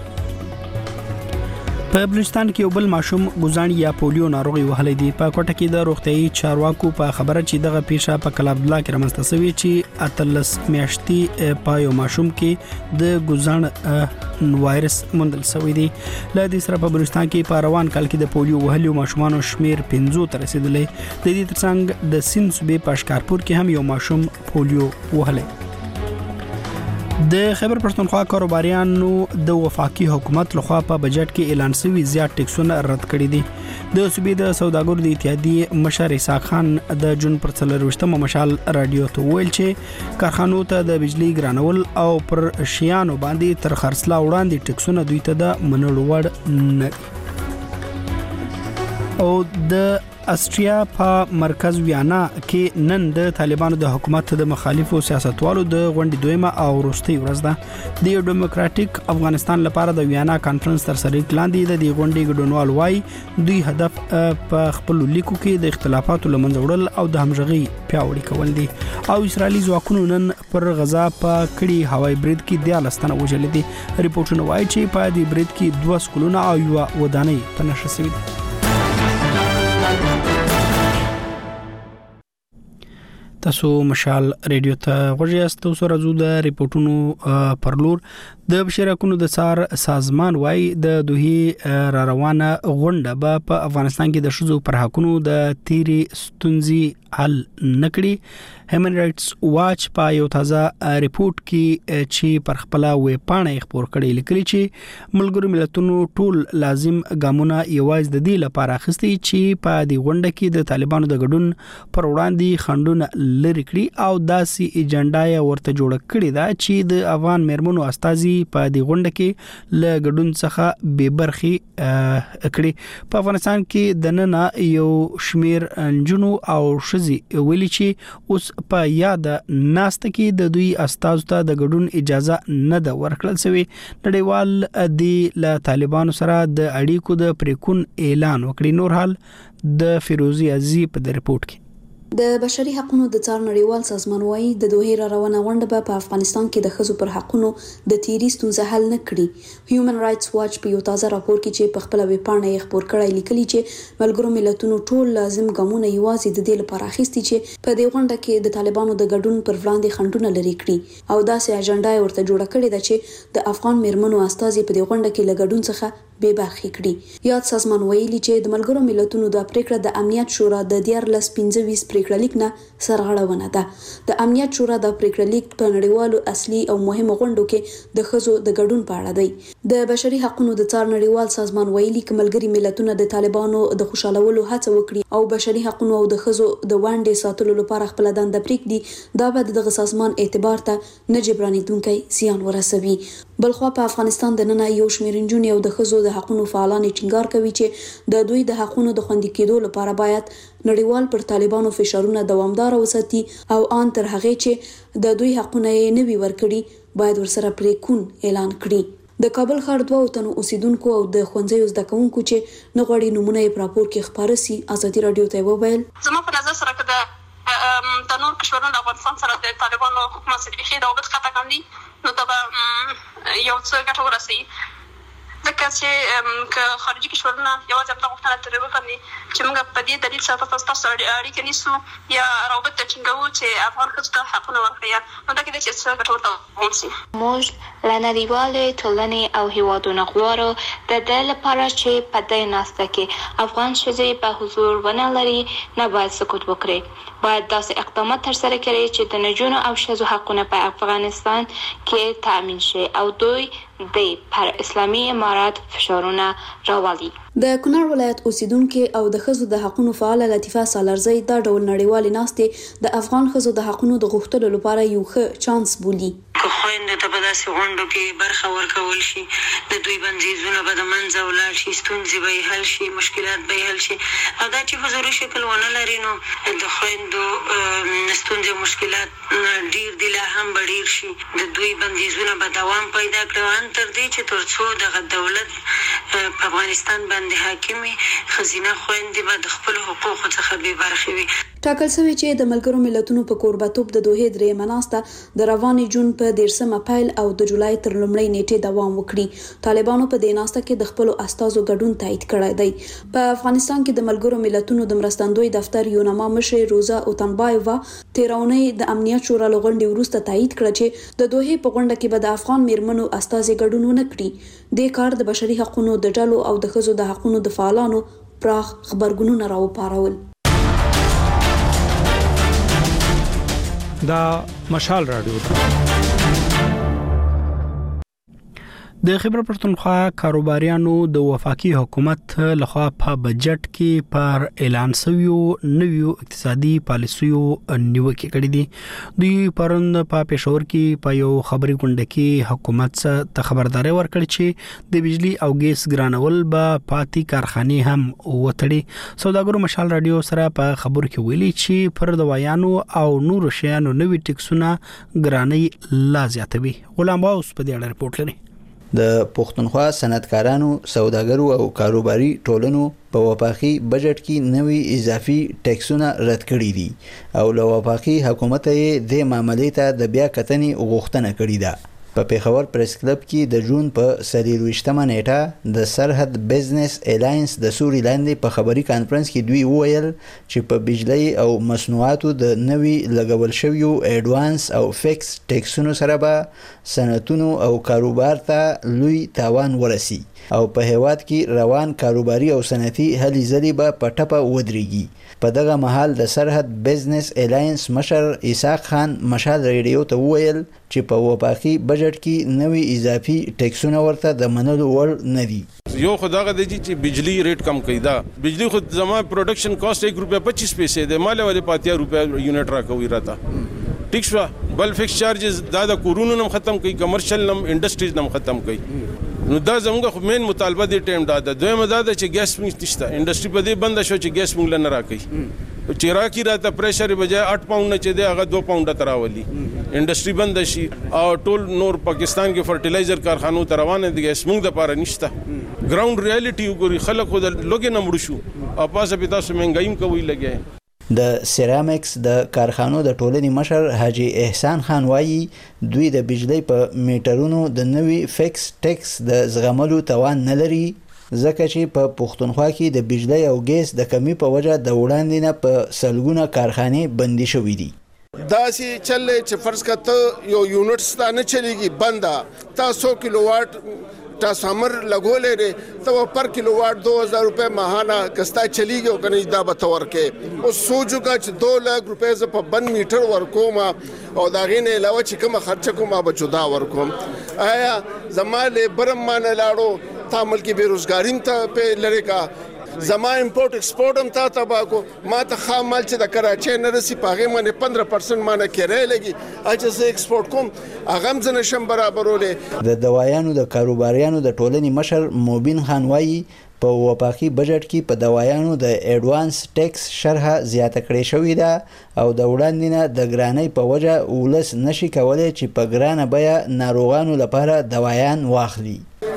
په بلوچستان کې یو بل ماشوم ګوزان یا پولیو ناروغي وهلې دي. په کوټه کې د روغتيایي چارواکو په خبره چې دغه پیښه په کلاب الله کې رامنځته شوې چې اتلس میاشتې په یو ماشوم کې د ګوزان وایرس موندل شوی دی. له دې سره په بلوچستان کې په روان کال کې د پولیو وهلو ماشومانو شمیر 50 ته رسیدلې. د دې ترڅنګ د سیند صوبې په اشکارپور کې هم یو ماشوم پولیو وهلې. د خیبر پښتونخوا کاروباریانو د وفاقي حکومت لخوا په بجټ کې اعلان شوی زیات ټیکسونه رد کړي دي. د صوبې د سوداګرو د اتحادیې مشر اسحاق خان د جون پر 24 مشال رادیو ته ویل چې کارخانو ته د بجلی ګرانول او پر شیانو باندې تر خرڅلا وړاندې ټیکسونه دوی ته د منلو وړ نه دي. او د استریا په مرکز ویانا کې نن د طالبانو د حکومت د مخالفو سیاستوالو د غونډې دویمه او وروستۍ ورځ ده. د ډیموکراټیک افغانستان لپاره د ویانا کانفرنس تر سره لاندې د غونډې ګډونوال وای دوی هدف په خپل لیکو کې د اختلافاتو لمنځه وړل او د همغږي پیاوړي کول دي. او اسرائیلي ځواکونو نن پر غزا په کړي هوایي برید کې 14 تنه وژل دي. ریپورتونه وایي چې په دې برید کې 2 سکولونه او یو ودانۍ په نښه شوې دي. تاسو مشال ریډیو ته غوږیاست. اوس راځو د ریپورتونو پر لور. د بشریکونو د څار سازمان وای د دوی را روانه غونډه په افغانستان کې د شذو پر حقونو د تیری ستونزې حل نکړي. هیومن رائټس واچ په یو تازه ریپورت کې چې پر خپل ویب پاڼه خبر کړي لیکلي چې ملګرو ملتونو ټول لازم ګامونه یوازې د دې لپاره اخیستي چې په دې غونډه کې د طالبانو د ګډون پر وړاندې خندونه لری کړي او داسې ایجنډا ورته جوړ کړي دا چې د افغان مرمنو استازي په دې غونډه کې ل ګډون څخه به برخي کړي. په افغانستان کې د نن یو شمیر انجونو او شزي ویلي چې اوس په یاد ناست کې د دوی استازو ته د ګډون اجازه نه ده ورکړل شوی. نړیوال د طالبانو سره د اړیکو د پریکون اعلان وکړي. نور حال د فیروزی عزیزی په ریپورت کې. د بشري حقوقو د څار نړیوال سازمان وايي د دوه را روانه غونډه په افغانستان کې د ښځو پر حقوقو د تیری ستونزې حل نه کړي. هیومن رائټس واچ په یو تازه راپور کې چې په خپل ویب پاڼه یې خبر کړی لیکلي چې ملګرو ملتونو ټول لازم ګامونه یوازې د دې لپاره اخیستي چې په دې غونډه کې د طالبانو د ګډون پر وړاندې خنډونه لري کړي او داسې اجنډا ورته جوړه کړې ده چې د افغان میرمنو استازي په دې غونډه کې له ګډون څخه به برخې کړي. یاد سازمان ویلي چې د ملګرو ملتونو د پریکړه د امنیت شورا د 1525 پریکړه لیک نه سرغړونه ده. د امنیت شورا د پریکړه لیک په نړیوالو اصلي او مهمو غونډو کې د ښځو د ګډون په اړه دی. د بشري حقوقو د څار نړیوال سازمان ویلي چې ملګري ملتونه د طالبانو د خوشالولو هڅه وکړي او بشري حقوقو او د ښځو د وړاندې ساتلو لپاره خپل دنده پریږدي دا به دغه سازمان اعتبار ته نه جبرانیدونکي زیان ورسوي. بلخوا په افغانستان د نن یو شمېر نجونې او د ښځو د حقوقو فعالان ټینګار کوي چې د دوی د حقوقو د خوندي کېدو لپاره باید نړیوال پر طالبانو فشارونه دوامدار وساتي او ان تر هغه چې د دوی حقوقونه یې نه وي ورکړي باید ورسره پریکون اعلان کړي. د کابل ښار 2 تنو اوسیدونکو او د ښوونځیو زده کوونکو چې نه غواړي نمونه یې په راپور کې خبره سي ازادي رادیو ته وویل زما په نظر سره کده د نور کشورونو د افغانستان سره د طالبانو حکومت سره بخي د وبد خطا کاندي نو دا یو څه ګټه ورسي ځکه چې که خارجي کشورونه یوازې همدا غوښتنه ترې وکړي چې موږ په دې دلیل سره تاسو اړیکې نیسو یا روابط ټینګوو چې افغان ښځو ته حقونه ورکړي، نو دا کېدای شي څه ګټور دوام شي. موږ له نړیوالې ټولنې او هیوادونو غواړو د دې لپاره چې په دې ناسته کې افغان ښځې په حضور ونه لري نه باید سکوت وکړي. باید داسې اقدامات ترسره کړي چې د نجونو او ښځو حقونه په افغانستان کې تامین شي او دوی پر اسلامي امارات فشارونه راولي. د کونړ ولایت اوسیدونکو او د ښځو د حقوقو فعال لطیفه سالارزی دا ډول نړیوالې ناستې د افغان ښځو د حقوقو د غوښتلو لپاره یو ښه چانس بولي. که خويندو ته په داسې غونډو کې برخه ورکول شي، د دوی بندیزونه به د منځه ولاړ شي، ستونزې به حل شي، مشکلات به حل شي. او دا چې حضوري شکل ونه لري نو د خويندو ستونزې مشکلات ډیر دي، لا هم به ډیر شي. د دوی بندیزونه به دوام پیدا کړي تر دې چې ترڅو دغه دولت په افغانستان باندې حاکمي خزینه خويندې به د خپل حقوقو څخه بې برخې وي. ټاکل شوی چې د ملګرو ملتونو په کوربتوب د دوحې درېیمه ناسته د روانې جون په 13 اپریل او د جولای تر لومړۍ نیټې دوام وکړي. طالبانو په دې ناسته کې د خپل استازو ګډون تایید کړی دی. په افغانستان کې د ملګرو ملتونو د مرستندوی دفتر یونما مشر روزا اوتنبایوا تیرونی د امنیت شورا لغونډې وروسته تایید کړ چې د دوحې په غونډه کې به د افغان میرمنو استازي ګډون ونه کړي. د کار د بشري حقوقو د ډلو او د ښځو د حقوقو د فعالانو پراخ خبرګونونه راوپارول. دا مشال رادیو د خیبر پښتونخوا کاروباریانو د وفاقي حکومت لخوا په بجټ کې پر اعلان شویو نویو اقتصادي پالیسیو نیوکه کړې دي. دوی پرون په پېښور کې په یو خبري غونډه کې حکومت ته خبرداري ورکړه چې د بجلی او ګیس ګرانول به پاتې کارخانه هم وتړي. سوداګرو مشال رادیو سره په خبرو کې ویلي چې پر دوايانو او نورو شیانو نوي ټیکسونه ګراني لا زیاتوي. غلام باوس په دې اړه رپورټ لري. د پښتونخوا صنعتکارانو، سوداګرو او کاروباري ټولنو په وفاقي بجټ کې نوي اضافي ټیکسونه رد کړي دي او له وفاقي حکومت یې د معاملې ته د بیا کتنې غوښتنه کړې ده. په پیښور پریس کلب کې د جون په 23مه نیټه د سرحد بزنس الاینس د سوري لاندې په خبري کانفرنس کې دوی وویل چې په بجلی او مصنوعاتو د نوي لګول شویو اډوانس او فکس ټیکسونو سره به صنعتونو او کاروبار ته لوی تاوان ورسي او په هیواد کې روان کاروباري او صنعتي هلې ځلې به په ټپه ودرېږي. په دغه مهال د سرحد بزنس الاینس مشر اسحاق خان مشال ریډیو ته وویل چې په وفاقي بجټ کې نوي اضافي ټیکسونه ورته د منلو وړ نه دي. یو خداغه دی چې بجلی ریټ کم کړي دا بجلی خود زما پروډکشن کاست 1 روپیا 25 پیسې ده، مال ولې 50 روپیا یونټ راکوي راته ټیک شو. بل فکس چارجز دا د کورونو نم ختم کړي، کمرشل نم انډستریز نم ختم کړي. نو دا زموږ مین مطالبه دی ټیم دا ده. دویمه دا ده چې ګیس مونږ نشته، انډستری په دې بند شو چې ګیس مونږ نه راکړي. چې راکړي راته پریشر بجای 8 پاونډ چې دی هغه 2 پاونډ تراولي، انډستری بند شي او ټول نور پاکستان کې فرټیلایزر کارخانو ته روانه دي. ګیس مونږ د پاره نشته. ګراوند ریالټي وګوري، خلک خو د لوګي نه مړ شو او پاسه په تاسو مهنګایم کوي لګي. د سیرامکس د کارخانو د ټولنې مشر حاجی احسان خان وایي دوی د بجلی په میټرونو د نوي فکس ټیکس د زغملو توان نه لري، ځکه چې په پښتونخوا کې د بجلی او ګیس د کمی په وجه د وړاندې نه په سلګونه کارخانې بندي شوې دي. داسې چلې چې فرض کړه یو یونټ ستانه چلیږي بنده، تا 100 کیلو واټ transformer लगोले रे तो वो पर किलोवाट 2000 रुपए माहाना कस्ता चली गयो कने दा बतवर के ओ सोचो का 2 लाख रुपए से पर 1 मीटर वर्को मा और दागे ने अलावा चिकम खर्च को मा बचुदा वर्को आया जमाले बरम मान लाड़ो तामल की बेरोजगारी पे लड़ेगा زما امپورټ ایکسپورټ هم تا تباکو ما ته خام مال چې د کراچۍ نه رسی پاغه باندې 15% مانه کرای لګي اجه زه ایکسپورټ کوم هغه هم زنه شم برابرولې. د دوايانو د کاروباریانو د ټولنې مشر موبین خان وایي په وفاقي بجټ کې په دوايانو د اډوانس ټیکس شرحه زیاته کړې شوې ده او د وړاندې نه د ګرانۍ په وجه ولس نشي کولای چې په ګرانه بیا ناروغانو لپاره دوايان واخلي.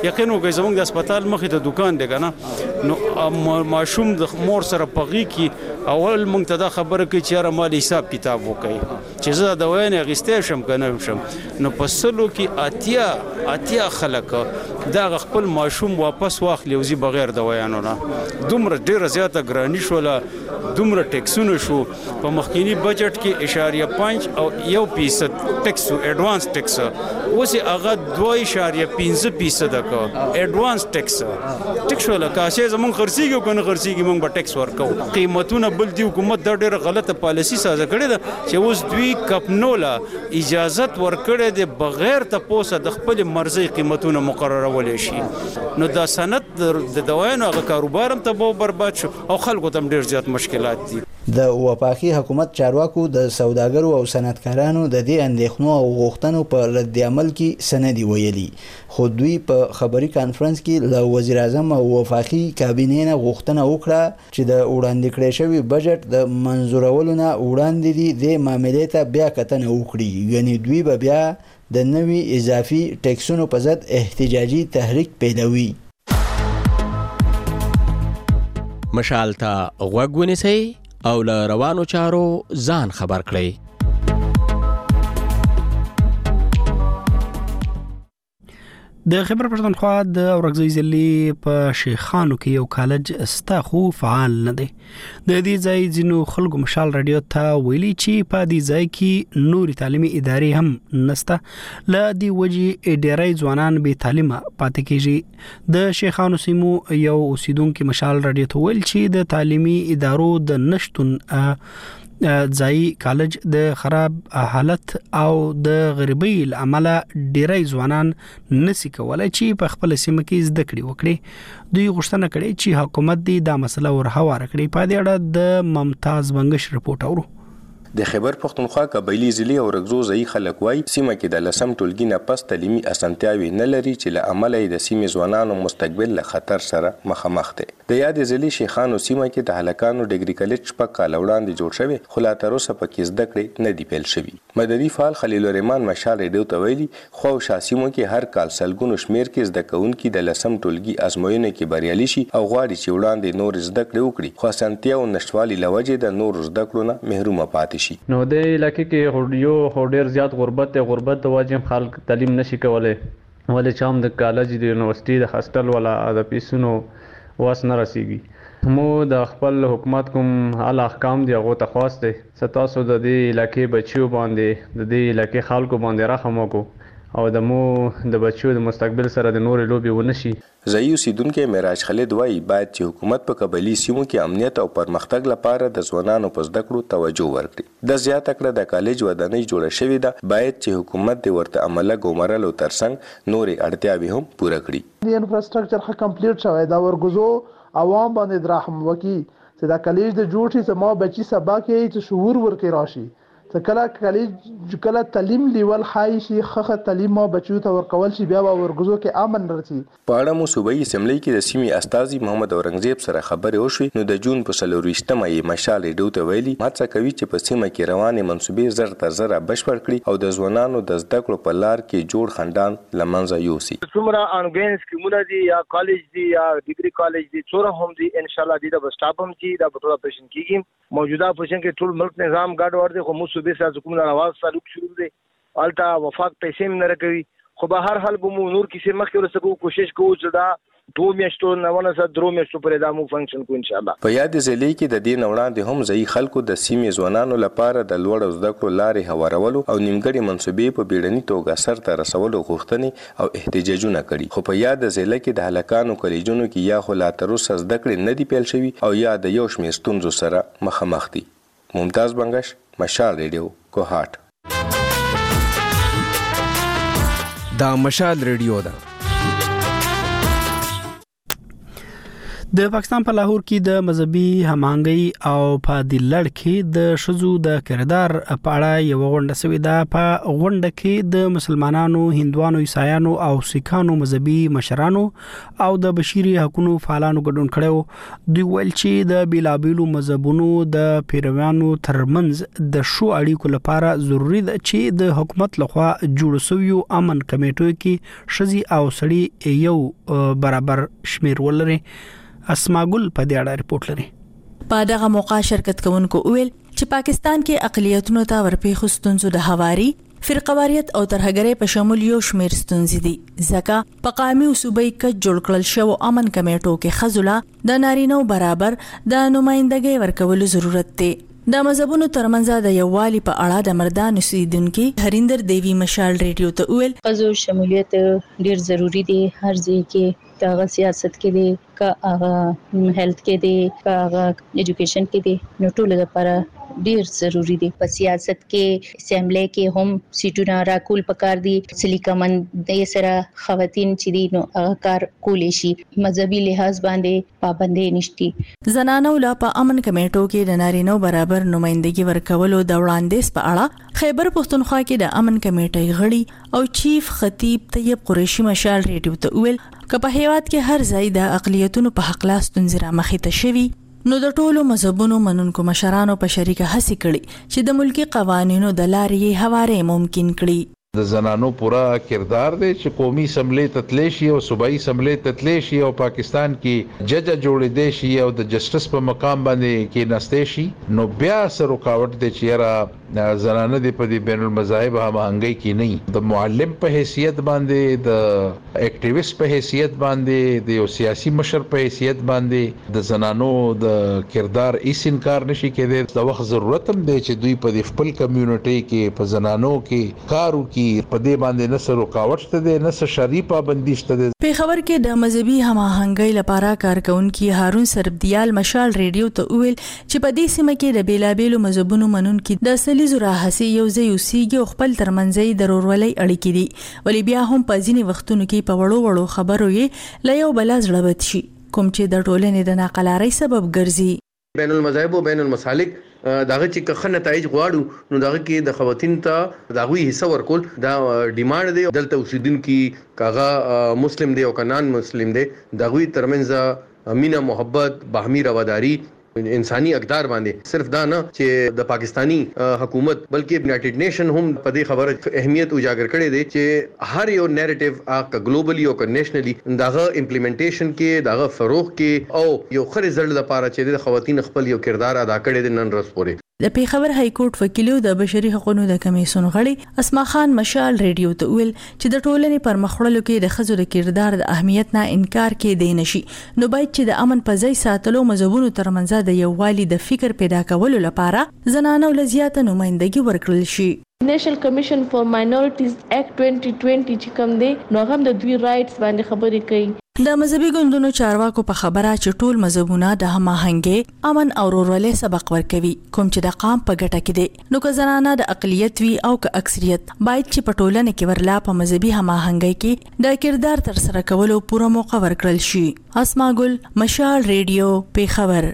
یقین وکړئ زموږ د هسپتال مخې ته دکان دی کنه نو ماشوم د مور سره پغی کی اول مونږ ته دا خبره کوي چې یاره مال حساب کتاب وکړي چې زه د دوايانې اخیستی شم که نه شم نو په سلو کې اتیا خلک دا خپل ماشوم واپس واخلي او ځي بغیر دوايانو نه. دومره ډېره زیاته ګراني شوله، دومره ټیکسونه شو. په مخکینی بجټ کې 0.5 او 1% ټیکس ایڈوانس ټیکس اوس هغه 2.5% کا ایڈوانس ټیکس ولا کاشه زمون خرڅیږي کنه خرڅیږي مونږ به ټیکس ورکو. قیمتونه بل دی حکومت دا ډېره غلطه پالیسی سازه کړې ده چې اوس دوی کپنولا اجازت ورکړې ده بغیر تاسو د خپل مرزي قیمتونه مقررولې شي. نو دا سند د دوايانو هغه کاروبار هم ته برباد شو او خلکو ته ډېر زیات مشکلات دي. د وفاقي حکومت چارواکو د سوداګرو او صنعتکارانو د دې اندېښنو او غوښتنو په رد عمل کې سندي ویلي، خو دوی په خبري کانفرنس کې له وزیر اعظم او وفاقي کابینې نه غوښتنه وکړه چې د وړاندې کړی شوی بجټ د منظورولو نه وړاندې دي د معاملې ته بیا کتنه وکړي، یعنی دوی به بیا د نوي اضافي ټیکسونو په ضد احتجاجي تحریک پیلوي. مشال ته غوږ ونیسئ او له روانو چارو ځان خبر کړئ. د خبر پښتونخوا د اورګزۍ ضلع په شیخانو کې یو کالج ستا خو فعال نه دی. د دې ځای ځینو خلکو مشال رادیو ته ویلي چې په دې ځای کې نوري تعلیمي ادارې هم نسته، له دې وجې ډېری ځوانان بې تعلیمه پاتې کېږي. د شیخانو سیمو یو اوسیدونکو مشال رادیو ته ویل چې د تعلیمي ادارو د نشتون ځای کالج د خراب حالت او د غریبۍ لامل ډېری ځوانان نسی کولای چې په خپل سیمه کې زده کړې وکړي. دوی غوښتنه کړې چې حکومت دې دا مسله ورهواره کړي. په دې اړه د ممتاز بنگش رپورټ اورو. د خیبر پختونخوا قبایلی ضلع او رګزو ځای خلک وای سیمه کې د لسم ټولګي نه پس تعلیمي اسانتیاوي نه لري چې له عمله د سیمې ځوانانو مستقبل له خطر سره مخامخ دي. د یاد ضلع شیخانو سیمه کې د هلکانو ډیګري کالج په کال وړاندې جوړ شوی، خو لا تر اوسه پکې زده کړې نه دی پیل شوی. مدني فعال خلیل الرحمن مشال ریډیو ته ویلي خو شاسیمو کې هر کال سلګونو شمیر کې زده کوونکي د لسم ټولګي ازموینه کې بریالي شي او غواړي چې وړاندې نور زده کړې وکړي، خو اسانتیا او نشټوالي لوجه د نور زده کړو نه محروم پاتې شي. نو د علاقې کې یو ډېر زیات غربت د واجب خلک تعلیم نشي کولای، ولې چې هم د کالج د یونیورسيټي د هاسټل ولا د پیسونو واس نه رسیږي. مو د خپل حکومت کوم اعلی احکام دی هغه ته خواسته ستاسو د دې علاقې بچیو باندې د دې علاقې خلکو باندې رحم وکړو او د مو د بچیو د مستقبل سره د نور لوبي ونشي. ځایي اوسیدونکو معراج خالد وایي باید چې حکومت په قبایلی سیمو کې امنیت او پرمختګ لپاره د ځوانانو په زده کړو توجه ورکړي. د زیاته کړه د کالج ودانۍ جوړه شوې ده، باید چې حکومت د ورته عمله ګومرلو ترڅنګ نورې اړتیاوې هم پوره کړي. د انفراستراکچر ښه کمپلیټ شوی دا ورګزو عوام باندې رحم وکي چې دا کالج د جوړ شي زما بچي سبا کې چې شعور ورکې راشي کله کالج کله تعلیم لیول خای شي خخه تعلیم ما بچو ته ورکول شي بیا ورګزو کې امن رسي. په اړه مو صوبایي اسمبلی کې د سیمې استاذي محمد اورنګزیب سره خبرې وشوې. نو د جون په 24مه یې مشال ریډیو ته ویلي هڅه کوي چې په سیمه کې روانې منصوبې زر تر زر بشپړ کړي او د ځوانانو د زده کړو په لار کې جوړ خندان لمنځه یوسي. څومره انګین سکیمونه دي یا کالج دي یا ډیګري کالج دي څوره هم دي ان شاء الله دي د سټاپ هم دي دا په ټول اپریشن کیږي. موجوده پوزیشن کې ټول ملک نظام ګډ ور دي خو مو صوبې سره کوم نواز تعلق شروع دي الټا وفاق پیسې نه راکوي، خو به هر حال به مو نور کیسه مخکې ورسکو کوشش کوو چې دا 2 میاشتو نه ونه سره 3 میاشتو پرې دا مو فنکشن کو ان شاء الله. په یاد ضلع کې د دې وړاندې هم ځای خلکو د سیمې ځوانانو لپاره د لوړ زده کړو لارې هوارولو او نیمګړې منصوبې په بیړني توګه سرته رسولو غوښتنې او احتجاجونه کړي، خو په یاد ضلع کې د هلکانو کالجونو کې یا خو لا تر اوسه زده کړې نه دي پیل شوي او یا د یو شمېر ستونزو سره مخامخ دي. ممتاز بنگش، مشال ریډیو، کوهاټ. دا مشال ریډیو ده. د پاکستان په لاهور کې د مذهبي همغږي او په د لړ کې د شذو د کردار په اړه یو غونډه شوې ده. په غونډه کې د مسلمانانو، هندوانو، عیسایانو او سیکانو مذهبي مشرانو او د بشري حقوقو فعالانو ګډون کړو. دوی ویل چې د بیلابیلو مذهبونو د پیروانو ترمنځ د شو اړیکو لپاره ضروری ده چې د حکومت لخوا جوړ شوی امن کمیټو کې شذي او سړي یو برابر شمیر ولري. اسماګل په دې اړه ریپورت لري. په دغه موقع شرکت کوونکو ویل چې پاکستان کې اقلیتونو ته ورپېښو ستونزو د هواري، فرقواریت او ترهګرۍ په شمول یو شمیر ستونزې دي. ځکه په قومي او صوبایي کچ جوړ کړل شوی امن کمیټو کې خزوله د نارینه برابر د نمائندګۍ ورکولو ضرورت دی. د مذهبونو ترمنځ د یووالي په اړه د مردان اوسیدونکو هریندر دیوی مشال ریډیو ته ویل خزو شمولیت ډیر ضروری دی. هر ځای کې کاغه سیاست کې دی، کاغه هیلث کې دی، کاغه ایجوکیشن کې دی، نو ټول لپاره ډیر ضروری دی. په سیاست کې اسمبلی کې هم سیټونه راکول پکار دي. سلیقه مند سره خواتین چې دي نو هغه کار کولې شي. مذهبي لحاظ باندې پابندۍ نشتی. زنانو لا په امن کمیټو کې د نارینه برابر نمائندګي ورکولو د وړاندیز په اړه خیبر پښتونخوا کې د امن کمیټې غړي او چیف خطیب طیب قریشي مشال ریډیو ته ویل که په هیواد کې هر ځای د اقلیتونو په حق لاس تنظیر مخې ته شوي نو د ټولو مذهبونو منونکو مشرانو په شریکه هڅه کړي چې د ملکی قوانینو د لارې هواره ممکن کړي. د زنانو پورا کردار دی چې قومي اسمبلی تتلی شي او صوبایي اسمبلی تتلی شي او پاکستان کې جج جوړې دي شي او د جسټس په مقام باندې کې نستې شي. نو بیا سره رکاوټ دي چې را زنانه دي په دې بین المذاهب همغږي کې نه. د معلم په حیثیت باندې، د اکټیویست په حیثیت باندې، د یو سیاسي مشر په حیثیت باندې د زنانو د کردار هیڅ انکار نشي کېدای. د وخت ضرورت هم دی چې دوی په خپل کمیونټي کې په زنانو کې کار وکړي. په دې باندې نه سره رکاوټ شته دي، نه سره شرعي پابندي شته دي. په خبر کې د مذهبي هماهنګۍ لپاره کارکونکو هارون سربدیال مشال ریډیو ته ویل چې په دې سیمه کې د بیلابېلو مذهبونو منونکو د سلیزو راهسي یو ځای اوسېږي او خپل ترمنځي د ورولۍ اړیکې دي. ولی بیا هم په ځینې وختونو کې په وړو خبرو یې لا یو بل زړبت شي کوم چې د ټولنې د ناقلارۍ سبب ګرځي. بین المذاهب او بین المسالک داغه چې کخه نتایج غواړو نو داغه کې د خواتین ته داغوي حصہ ورکول دا ډیماند دی. دلته اوسیدونکو کاغه مسلم دی او کنان مسلم دی، داغوي ترمنځ مینا محبت، باهمي رواداری، انساني اقدار باندې صرف دا نه چې د پاکستانی حکومت بلکې یونایټډ نیشن هم په دې خبره اهمیت اجاگر کړی دی چې هر یو نیریټیو اکا ګلوبلی او نېشنلی داغه امپلیمنټیشن کې داغه فروغ کې او یو خر رزلټ لپاره چې د خواتین خپل یو کردار ادا کړی دی نن ورځ پورې. د پیښور های کورټ وکیلو د بشري حقوقو د کمیسیون غړي اسما خان مشال ریډیو ته ویل چې د ټولنې پر مخړلو کې د خزو د کردار د اهمیت نه انکار کې دی نشي. نو باید چې د امن په ځای ساتلو مذهبونو ترمنځ د یووالي د فکر پیدا کولو لپاره زنانو لزیاته نمائندګي ورکړل شي. نیشنل کمیشن فور ماینورټیز اکټ 2020 چې کوم دی نو هم د دوی رائټس باندې خبرې کوي. د مذهبي ګوندونو چارواکو په خبره چې ټول مذهبونه د هماهنګۍ، امن او ورورولۍ سبق ورکوي کوم چې د قام په ګټه کې دي. نو که زنانه د اقلیت وي او که اکثریت باید چې په ټولنه کې ورلا په مذهبي هماهنګۍ کې د کردار تر سره کولو پوره موقع ورکړل شي. اسما ګل، مشال ریډیو، پیښور.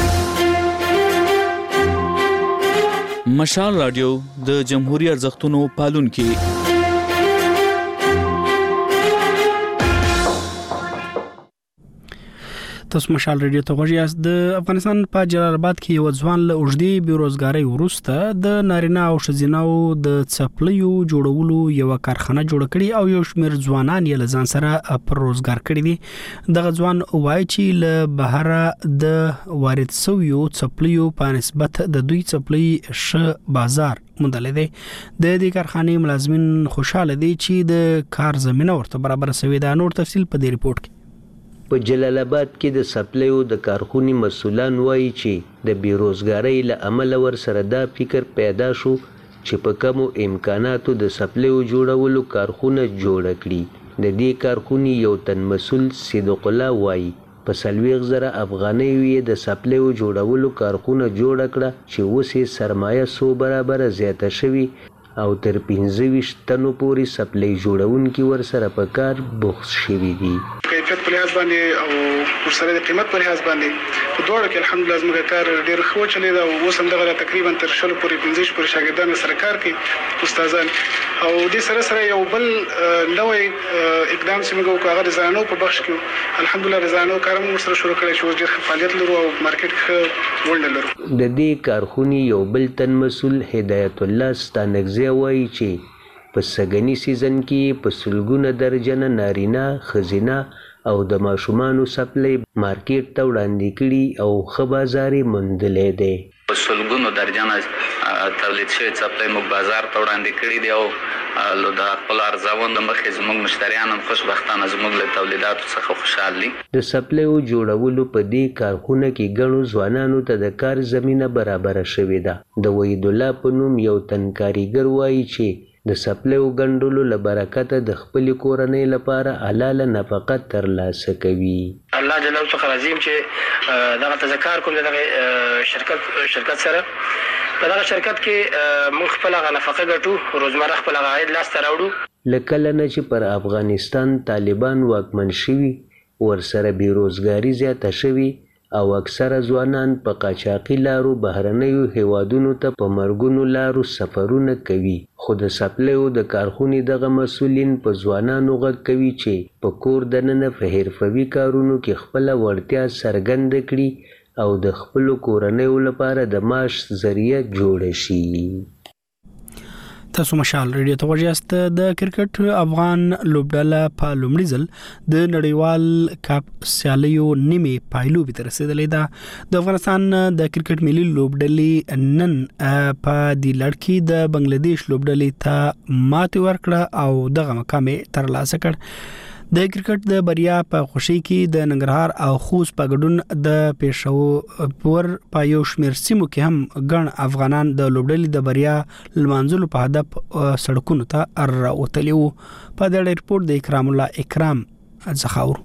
مشال رادیو د جمهوریت ارزښتونو پالونکي. تاسو مشال ریډیو ته غوږی یاست. د افغانستان په جلال آباد کې یو ځوان له اوږدې بیروزګارۍ وروسته د نارینه او ښځینه د څپلیو جوړولو یو کارخانه جوړ کړي او یو شمېر ځوانان یې له ځان سره پر روزګار کړي دي. دغه ځوان وایي چې له بهره د وارد شویو څپلیو په نسبت د دوی څپلۍ ښه بازار موندلی دی. د دې کارخانې ملازمین خوشاله دي چې د کار زمینه ورته برابر شوې ده. نور تفصیل په دې ریپورت کې. په جلال آباد کې د سپلیو د کارخونې مسؤلان وایي چې د بیروزګارۍ له امله ورسره دا فکر پیدا شو چې په کمو امکاناتو د سپلیو جوړولو کارخونه جوړه کړي. د دې کارخونې یو تن مسؤل صدیق الله وایي په 40,000 افغانۍ یې د سپلیو جوړولو کارخونه جوړه کړه چې اوس یې سرمایه 100 برابره زیاته شوي او تر 25 تنو پورې سپلی جوړونکي ورسره په کار بوخت شوي دي. کیفیت په لحاظ باندې او ورسره د قیمت په لحاظ باندې په دواړو کې الحمدلله زموږ کار ډېر ښه چلېد او اوس همدغه تقریبا تر 15 پورې شاګردان سره کار کوي استادان او دې سره یو بل نوې اقدام چې موږ وکړو هغه د زنانو په بخش کې الحمدلله د زنانو کار موږ سره شروع کړی چې اوس ډېر فعالیت لرو او مارکیټ ښه ونډه لرو. د دې کارخونې یو بل تن مسؤل هدایت الله ستانکزی وایي چې په سږني سیزن کې په سلګونه درجنه نارینه ښځینه او د ماشومانو سپلای مارکیټ ته وړاندې کړي او ښه بازار یې موندلی دی. په سلګونو درجنه تولید شوي څپلۍ موږ بازار ته وړاندې کړي دي او د خپل ارزون د مخې زموږ مشتریان هم خوشبختانه زموږ له تولیداتو څخه خوشحال دي. د سپلایو جوړولو په دې کارخونه کې ګڼو ځوانانو ته د کار زمینه برابره شوې ده. د وحید الله په نوم یو تن کاریګر وایي چې د سپلایو ګنډلو له برکته د خپلې کورنۍ لپاره حلاله نفقه ترلاسه کوي. الله جل جلاله څخه راضي یم چې دغه تذکر کوم دغه شرکت سره په دغه شرکت کې موږ خپل هغه نفقه ګټو روزمره خپل هغه عاید لاسته راوړو. له کله نه چې پر افغانستان طالبان واکمن شوي ورسره بېروزګاري زیاته شوي او اکثره ځوانان په قاچاقي لارو بهرنیو هیوادونو ته په مرګونو لارو سفرونه کوي. خو د سپلایو د کارخونې دغه مسؤلین په ځوانانو غږ کوي چې په کور دننه په حرفوي کارونو کې خپله وړتیا څرګنده کړي او د خپلو کورنیو لپاره د معاش ذریعه جوړه شي. تاسو مشال ریډیو ته ورجاست. د کرکټ افغان لوبډله په لومړي ځل د نړیوال کپ سیالیو نیمه پایلوبې ته رسیدلې ده. د افغانستان د کرکټ ملي لوبډلې نن په دې لړ کې د بنگلاديش لوبډلې ته ماتې ورکړه او دغه مقام ترلاسه کړ. د کرکټ د بریا په خوشي کې د ننګرهار او خوست په ګډون د پېښور په یو شمېر سیمو کې هم ګڼ افغانان د لوبډلې د بریا لمانځلو په هدف سړکونو ته راوتلي وو. په دې ریپورت د اکرام الله اکرام ځخاور.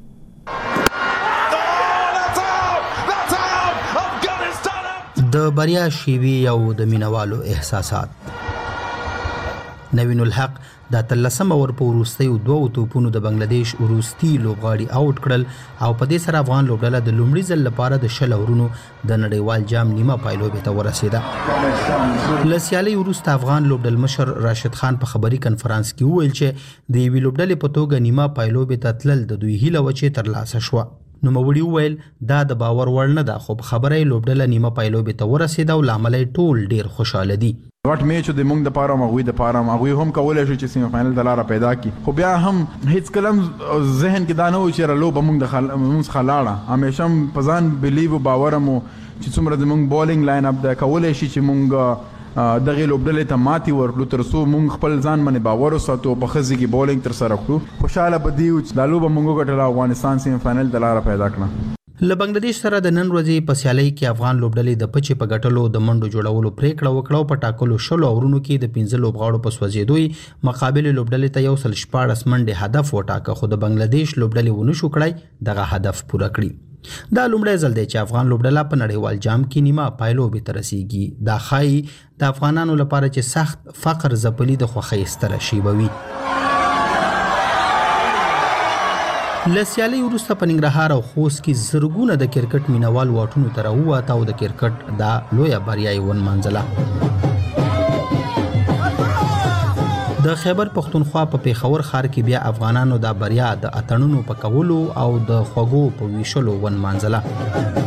د بریا شیوی او د مینوالو احساسات. نوین الحق د 13 اور په وروستیو دوه توپونو د بنگلاديش وروستي لوبغاړي آوټ کړل او په دې سره افغان لوبډله د لومړي ځل لپاره د 10 اورونو د نړیوال جام نیمه پایلوبې ته ورسېده. لسیالي وروسته افغان لوبډل مشر راشد خان په خبري کنفرانس کې وویل چې د وی لوبډلې په توګه نیمه پایلوبې ته تلل د دوی هیله و چې ترلاسه شو. نوموړي وویل دا د باور وړ نه ده خو خبره لوبډله نیمه پایلوبې ته ورسېده او لامل ټول ډیر خوشاله دي. واټ میچ د موږ د پاره مغوي د پاره مغوي هم کولای شي چې سیمه فائنل د لاره پیدا کی خو بیا هم هیڅ کلم ذهن کې دا نه و چې رلو به موږ د موږ خلاړه همیشه پزان بلیو باور مو چې څومره د موږ بولینګ لاین اپ د کولای شي چې موږ دغه لوبډلې ته ماتي ورکړو تر څو موږ خپل ځان باندې باور وساتو په خزي کې بولینګ تر سره کړو. خوشاله بدیو چې د لوبه موږ ګټل افغانستان سیمه فائنل د لاره پیدا کړه. له بنگلاديش سره د نن ورځې په سیالۍ کې افغان لوبډلې د پچې په ګټلو د منډو جوړولو پریکړه وکړه په ټاکلو 10 اورونو کې د 15 لوبغاړو په سوځېدوی مقابل لوبډلې ته 114 منډې هدف وټاکه خو د بنگلاديش لوبډلې ونه شو کړای دغه هدف پوره کړی. دا لومړی ځل دی چې افغان لوبډله په نړیوال جام کې نیمه پایلوبې ته رسیږي. دا ښایي د افغانانو لپاره چې سخت فقر ځپلي د خوښۍ ستره شیبه وي. لسیالي وروسته په ننګرهار او خوست کې زرګونه د کرکټ مینوال واټونو ته راووت او د کرکټ دا لویه بریا یې ونمانځله. د خیبر پښتونخوا په پیښور ښار کې بیا افغانانو دا بریا د اتڼونو په کولو او د خوږو په ویشلو ونمانځله.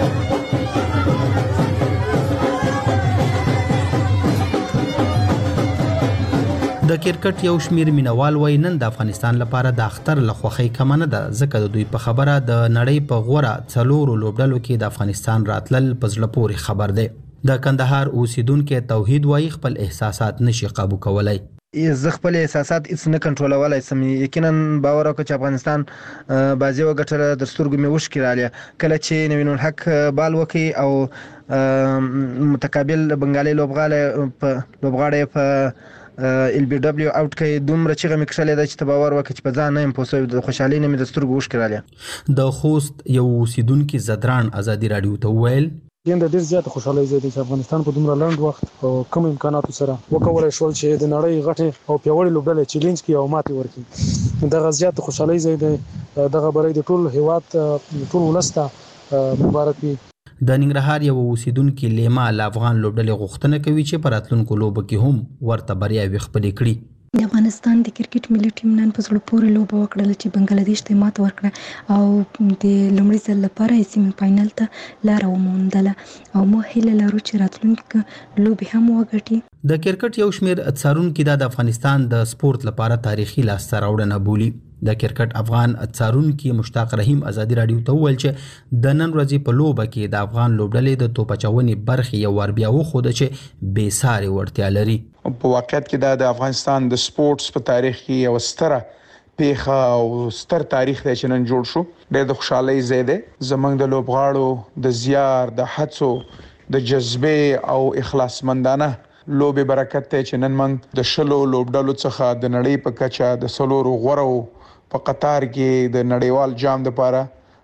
د کرکټ یو شمیر مینوال وای نن د افغانستان لپاره د اختر لخوخی کم نه ده ځکه د دوی په خبره د نړۍ په غوړه څلورو لوبډلو کې د افغانستان راتلل په زړه پورې خبر دی. د کندهار اوسیدونکو توحید وای خپل احساسات نشي قابو کولای. زه خپل احساسات هیڅ نه کنټرولولای سم. یقینا باور وکړ چې افغانستان بازي وګټله د سترګو مې وشکې رااله کله چې نوین الحق بال وکي او متقابل بنگالي لوبغاړی په ال بي دبليو اوټ کې دومره چې غمی کښلې د چې باور وکړي چې په ځان نه پوسو د خوشحالي نه مې د سترګو وشکراله. د خوست یو اوسیدونکو زدران ازادي رادیو ته ویل د ډیر زیات خوشحالي زیاته چې افغانستان په دومره لنډ وخت او کم امکاناتو سره وکولای شول چې د نړۍ غټه او پیوړې لوبډلې چیلنج کې او ماتې ورکړي. د غزيات خوشحالي زیاته دغه بری د ټول هیواد ټول ولسته مبارک وي. د ننګرهار یو اوسیدونکو لیما له افغان لوبډلې غوښتنه کوي چې په راتلونکو لوبو کې هم ورته بریاوې خپلې کړي. د افغانستان د کرکټ ملي ټیم نن په زړه پورې لوبه وکړه چې بنگلاديش ته ماته ورکړه او د لومړي ځل لپاره سیمه فاینل ته لار وموندله او موږ هیله لرو چې راتلونکي لوبې هم وګټي. د کرکټ یو شمېر څارونکي د افغانستان د سپورت لپاره تاریخي لاسته راوړنه بولي. د کرکټ افغان څارونکي مشتاق رحیم ازادي رادیو ته وویل چې د نن ورځې په لوبه کې د افغان لوبډلې د توپ اچونې برخې یو ور بیا وښوده چې بې ساري وړتیا لري. په واقعیت کې د افغانستان د سپورتس په تاریخ کې یو ستره پیښه او ستر تاریخ دی چې نن جوړ شو. ډېر د خوشحالۍ ځای دی. زموږ د لوبغاړو د زیار د هڅو د جذبې او اخلاصمندانه لوبې برکت دی چې نن موږ د 10 لوبډلو څخه د نړۍ په کچه د 4 غوره په قطار کې د نړیوال جام لپاره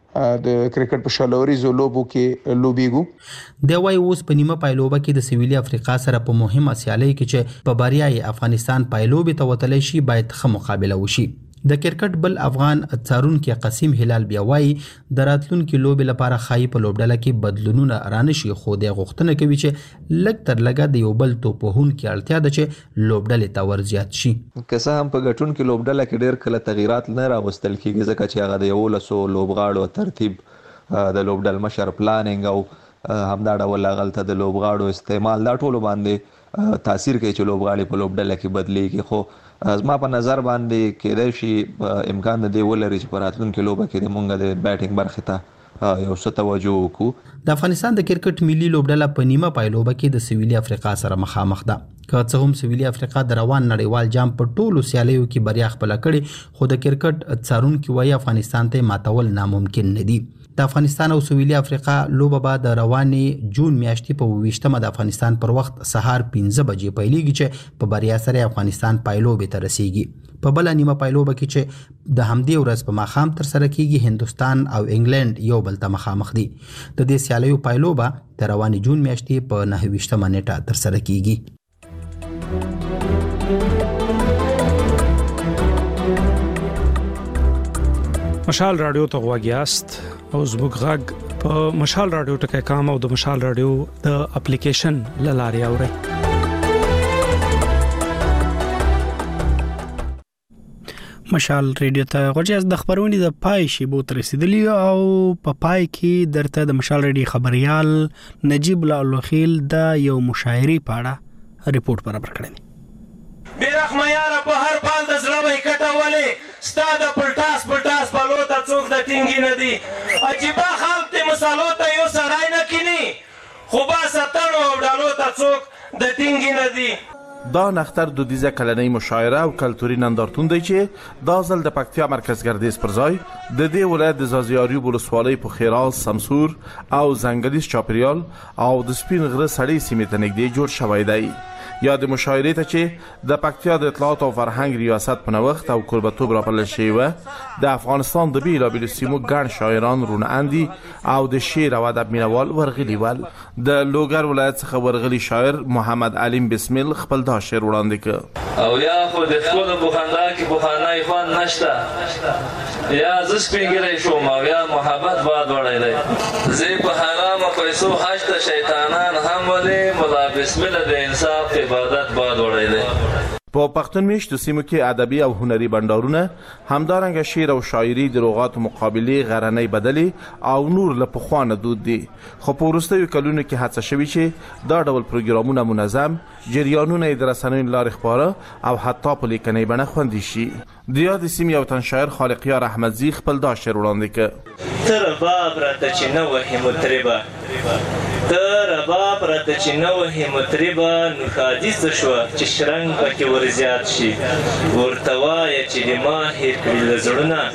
د کرکټ په شلوريزو لوبو کې لوبيګو. د وای اوس په نیمه پایلوبه کې د سویلي افریقا سره په مهمه سیالي کې چې په بریای افغانستان پایلوبې ته وتلی شي باید ښه مقابله وشي. د کرکټ بل افغان څارونکي قاسم هلال بیا وایي د راتلونکي لوبې لپاره ښایي په لوبډله کې بدلونونه رانشي، خو د غوښتنه کوي چې لږ تر لږه د یو بل توپوهونکي اړتیا ده چې لوبډلې ته ورزیات شي. که څه هم په ګټونکي لوبډله کې ډېر کله تغییرات نه راوستل کېږي ځکه چې هغه د 11 لوبغاړو ترتیب د لوبډل مشر پلانینګ او همدا ډول هغلته د لوبغاړو استعمال دا ټولو باندې تاثیر کوي چې لوبغاړي په لوبډله کې بدلیږي. خو زما په نظر باندې کېدای شي امکان د دې ولري چې په راتلونکي لوبه کې د مونږ د بیټینګ برخې ته یو څه توجه وکړو. د افغانستان د کرکټ ملي لوبډله په نیمه پایلوبه کې د سویلي افریقا سره مخامخ ده. که څه هم سویلي افریقا د روان نړیوال جام په ټولو سیالیو کې بریا خپله کړې، خو د کرکټ څارونکي وایي افغانستان ته ماتول ناممکن نه دي. د افغانستان او سویلي افریقا لوبه به د روانې جون میاشتې په 28مه د افغانستان پر وخت سهار 5 بجې پیلېږي چې په بریا سره افغانستان پایلوبې ته رسیږي. په بله نیمه پایلوبه کې چې د همدې ورځ په ماښام ترسره کېږي هندوستان او انګلند یو بل ته مخامخ دي. د دې سیالیو پایلوبه د روانې جون میاشتې په 29مه نیټه ترسره کېږي. مشال رادیو ته غوږ یاست او زموږ غږ په مشال رادیو ټکی کام او د مشال رادیو د اپلیکیشن لارې اورئ. مشال رادیو ته غوږ یاست. د خبرونې د پای شیبو ته رسیدلی او په پای کې درته د مشال رادیو خبريال نجیب لالوخیل د یو مشاعري په اړه ریپورت برابر کړی. بیرحمه یاره په هر پال د زړه وای کټولې ستا د پلټاس پالو ته څوک د ټینګي نه دي. عجیبه خلک د مسالو ته یو سړی نه کینی خو با ستنو او ډالو ته څوک د ټینګي نه دي. دا نختر دودیزه کلنۍ مشاعره او کلتوري نندارتون دی چې دا ځل د پکتیا مرکز ګردیز پر ځای د دې ولایت د زازیاریو ولسوالۍ په خیراز، سمسور او زنګلیز چاپریال او د سپین غره سړې سیمې ته نږدې جوړ شوی دی. یا د مشاعرې ته چې د پکتیا د اطلاعات او فرهنګ ریاست په نوښت او کوربتوب راپرل شوی و د افغانستان د بیلابیلو سیمو ګڼ شاعران روناندي او د شعر او ادب مینوال ورغلي ول. د لوګر ولایت څخه ورغلي شاعر محمد علیم بسمل خپل دا شعر وړاندې کړ. او یا خو د خپل بوخاندا کې بوخانای خوان نشته یا ز سپینګری شوم او یا محبت باد وړی زی په حرام پیسو حج ته شیطانان هم ولې مولا بسمل د انصاف عبادت باد وړی دی. په پښتون میشتو سیمو کې ادبي او هنري بندرونه همدارنګه شعر او شاعري د لغاتو مقابلې غرنۍ بدلي او نور له پخوانه دود دي. خو په وروستیو کلونو کې هڅه شوې چې دا ډول پروګرامونه منظم جریانونه د رسنیو لارې خپاره او حتی په لیکنۍ بڼه خوندي شي. د یاد سیمې یو تن شاعر خالقیار احمدزي خپل دا شعر وړاندې کړ. تر باب راته چې نه وهي مطربه تر باب راته چې نه وهي مطربه نو حادثه شوه چې شرنګ پکې ورزیات شي ورته وایه چې د ما هیر کړي له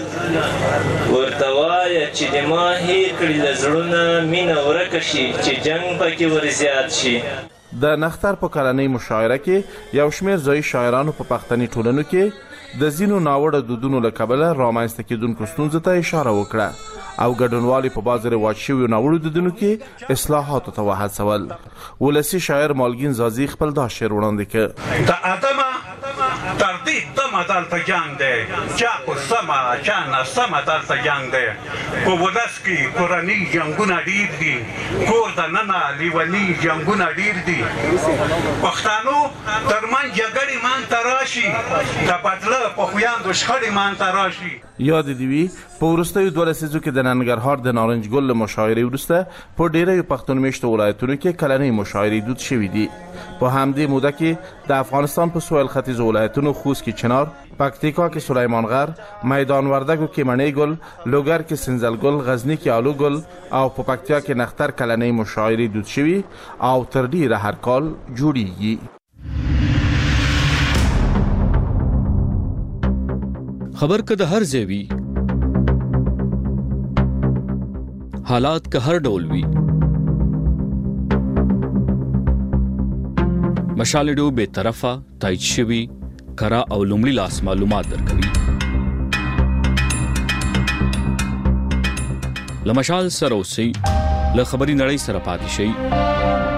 زړونه ورته وایه چې د ما هیر کړي له زړونه مینه ورکه شي چې جنګ پکې ورزیات شي. د نختر په کلنۍ مشاعره کې یو شمېر ځایي شاعرانو په پښتني ټولنو کې د ځینو ناوړه دودونو له کبله رامنځته کېدونکو ستونزو ته اشاره وکړه او ګډونوالي په بعضې رواج شویو ناوړو دودونو کې اصلاحاتو ته وهڅول. ولسي شاعر مالګین زازي خپل دا شعر وړاندې کړ. د ادمه تر دې دمه سما دلته جنگ دی چا خو سما چا ناسمه دلته جنگ دی په ولس کې کورني جنګونه ډېر دي کور دننه لیوني جنګونه ډېر دي پښتانو ترمنځ جګړې منځته راشي د بدله په خویاندو شخړې منځته راشي. یاد دی وی په وروستیو 2 لسیزو کې د ننګرهار د نارنج ګل له مشاعرې وروسته په ډیرو پښتون میشتو ولایتونو کې کلنۍ مشاعرې دود شوې دي. په همدې موده کې د افغانستان په سویل ختیځ ولایتونو خوست کې چنار، پکتیکا کې سلیمان غر، میدان وردګو کې مڼې ګل، لوګر کې سنځل ګل، غزنی کې آلو ګل او په پکتیا کې نختر کلنۍ مشاعرې دود شوې او تر ډیره هر کال جوړیږي. خبر که د هر ځای وي، حالات که هر ډول وي، مشال ډیو بے طرفه تایید شوي کرا او لومړي لاس معلومات درکوي. له مشال سره اوسئ، له خبري نړۍ سره پاتې شئ.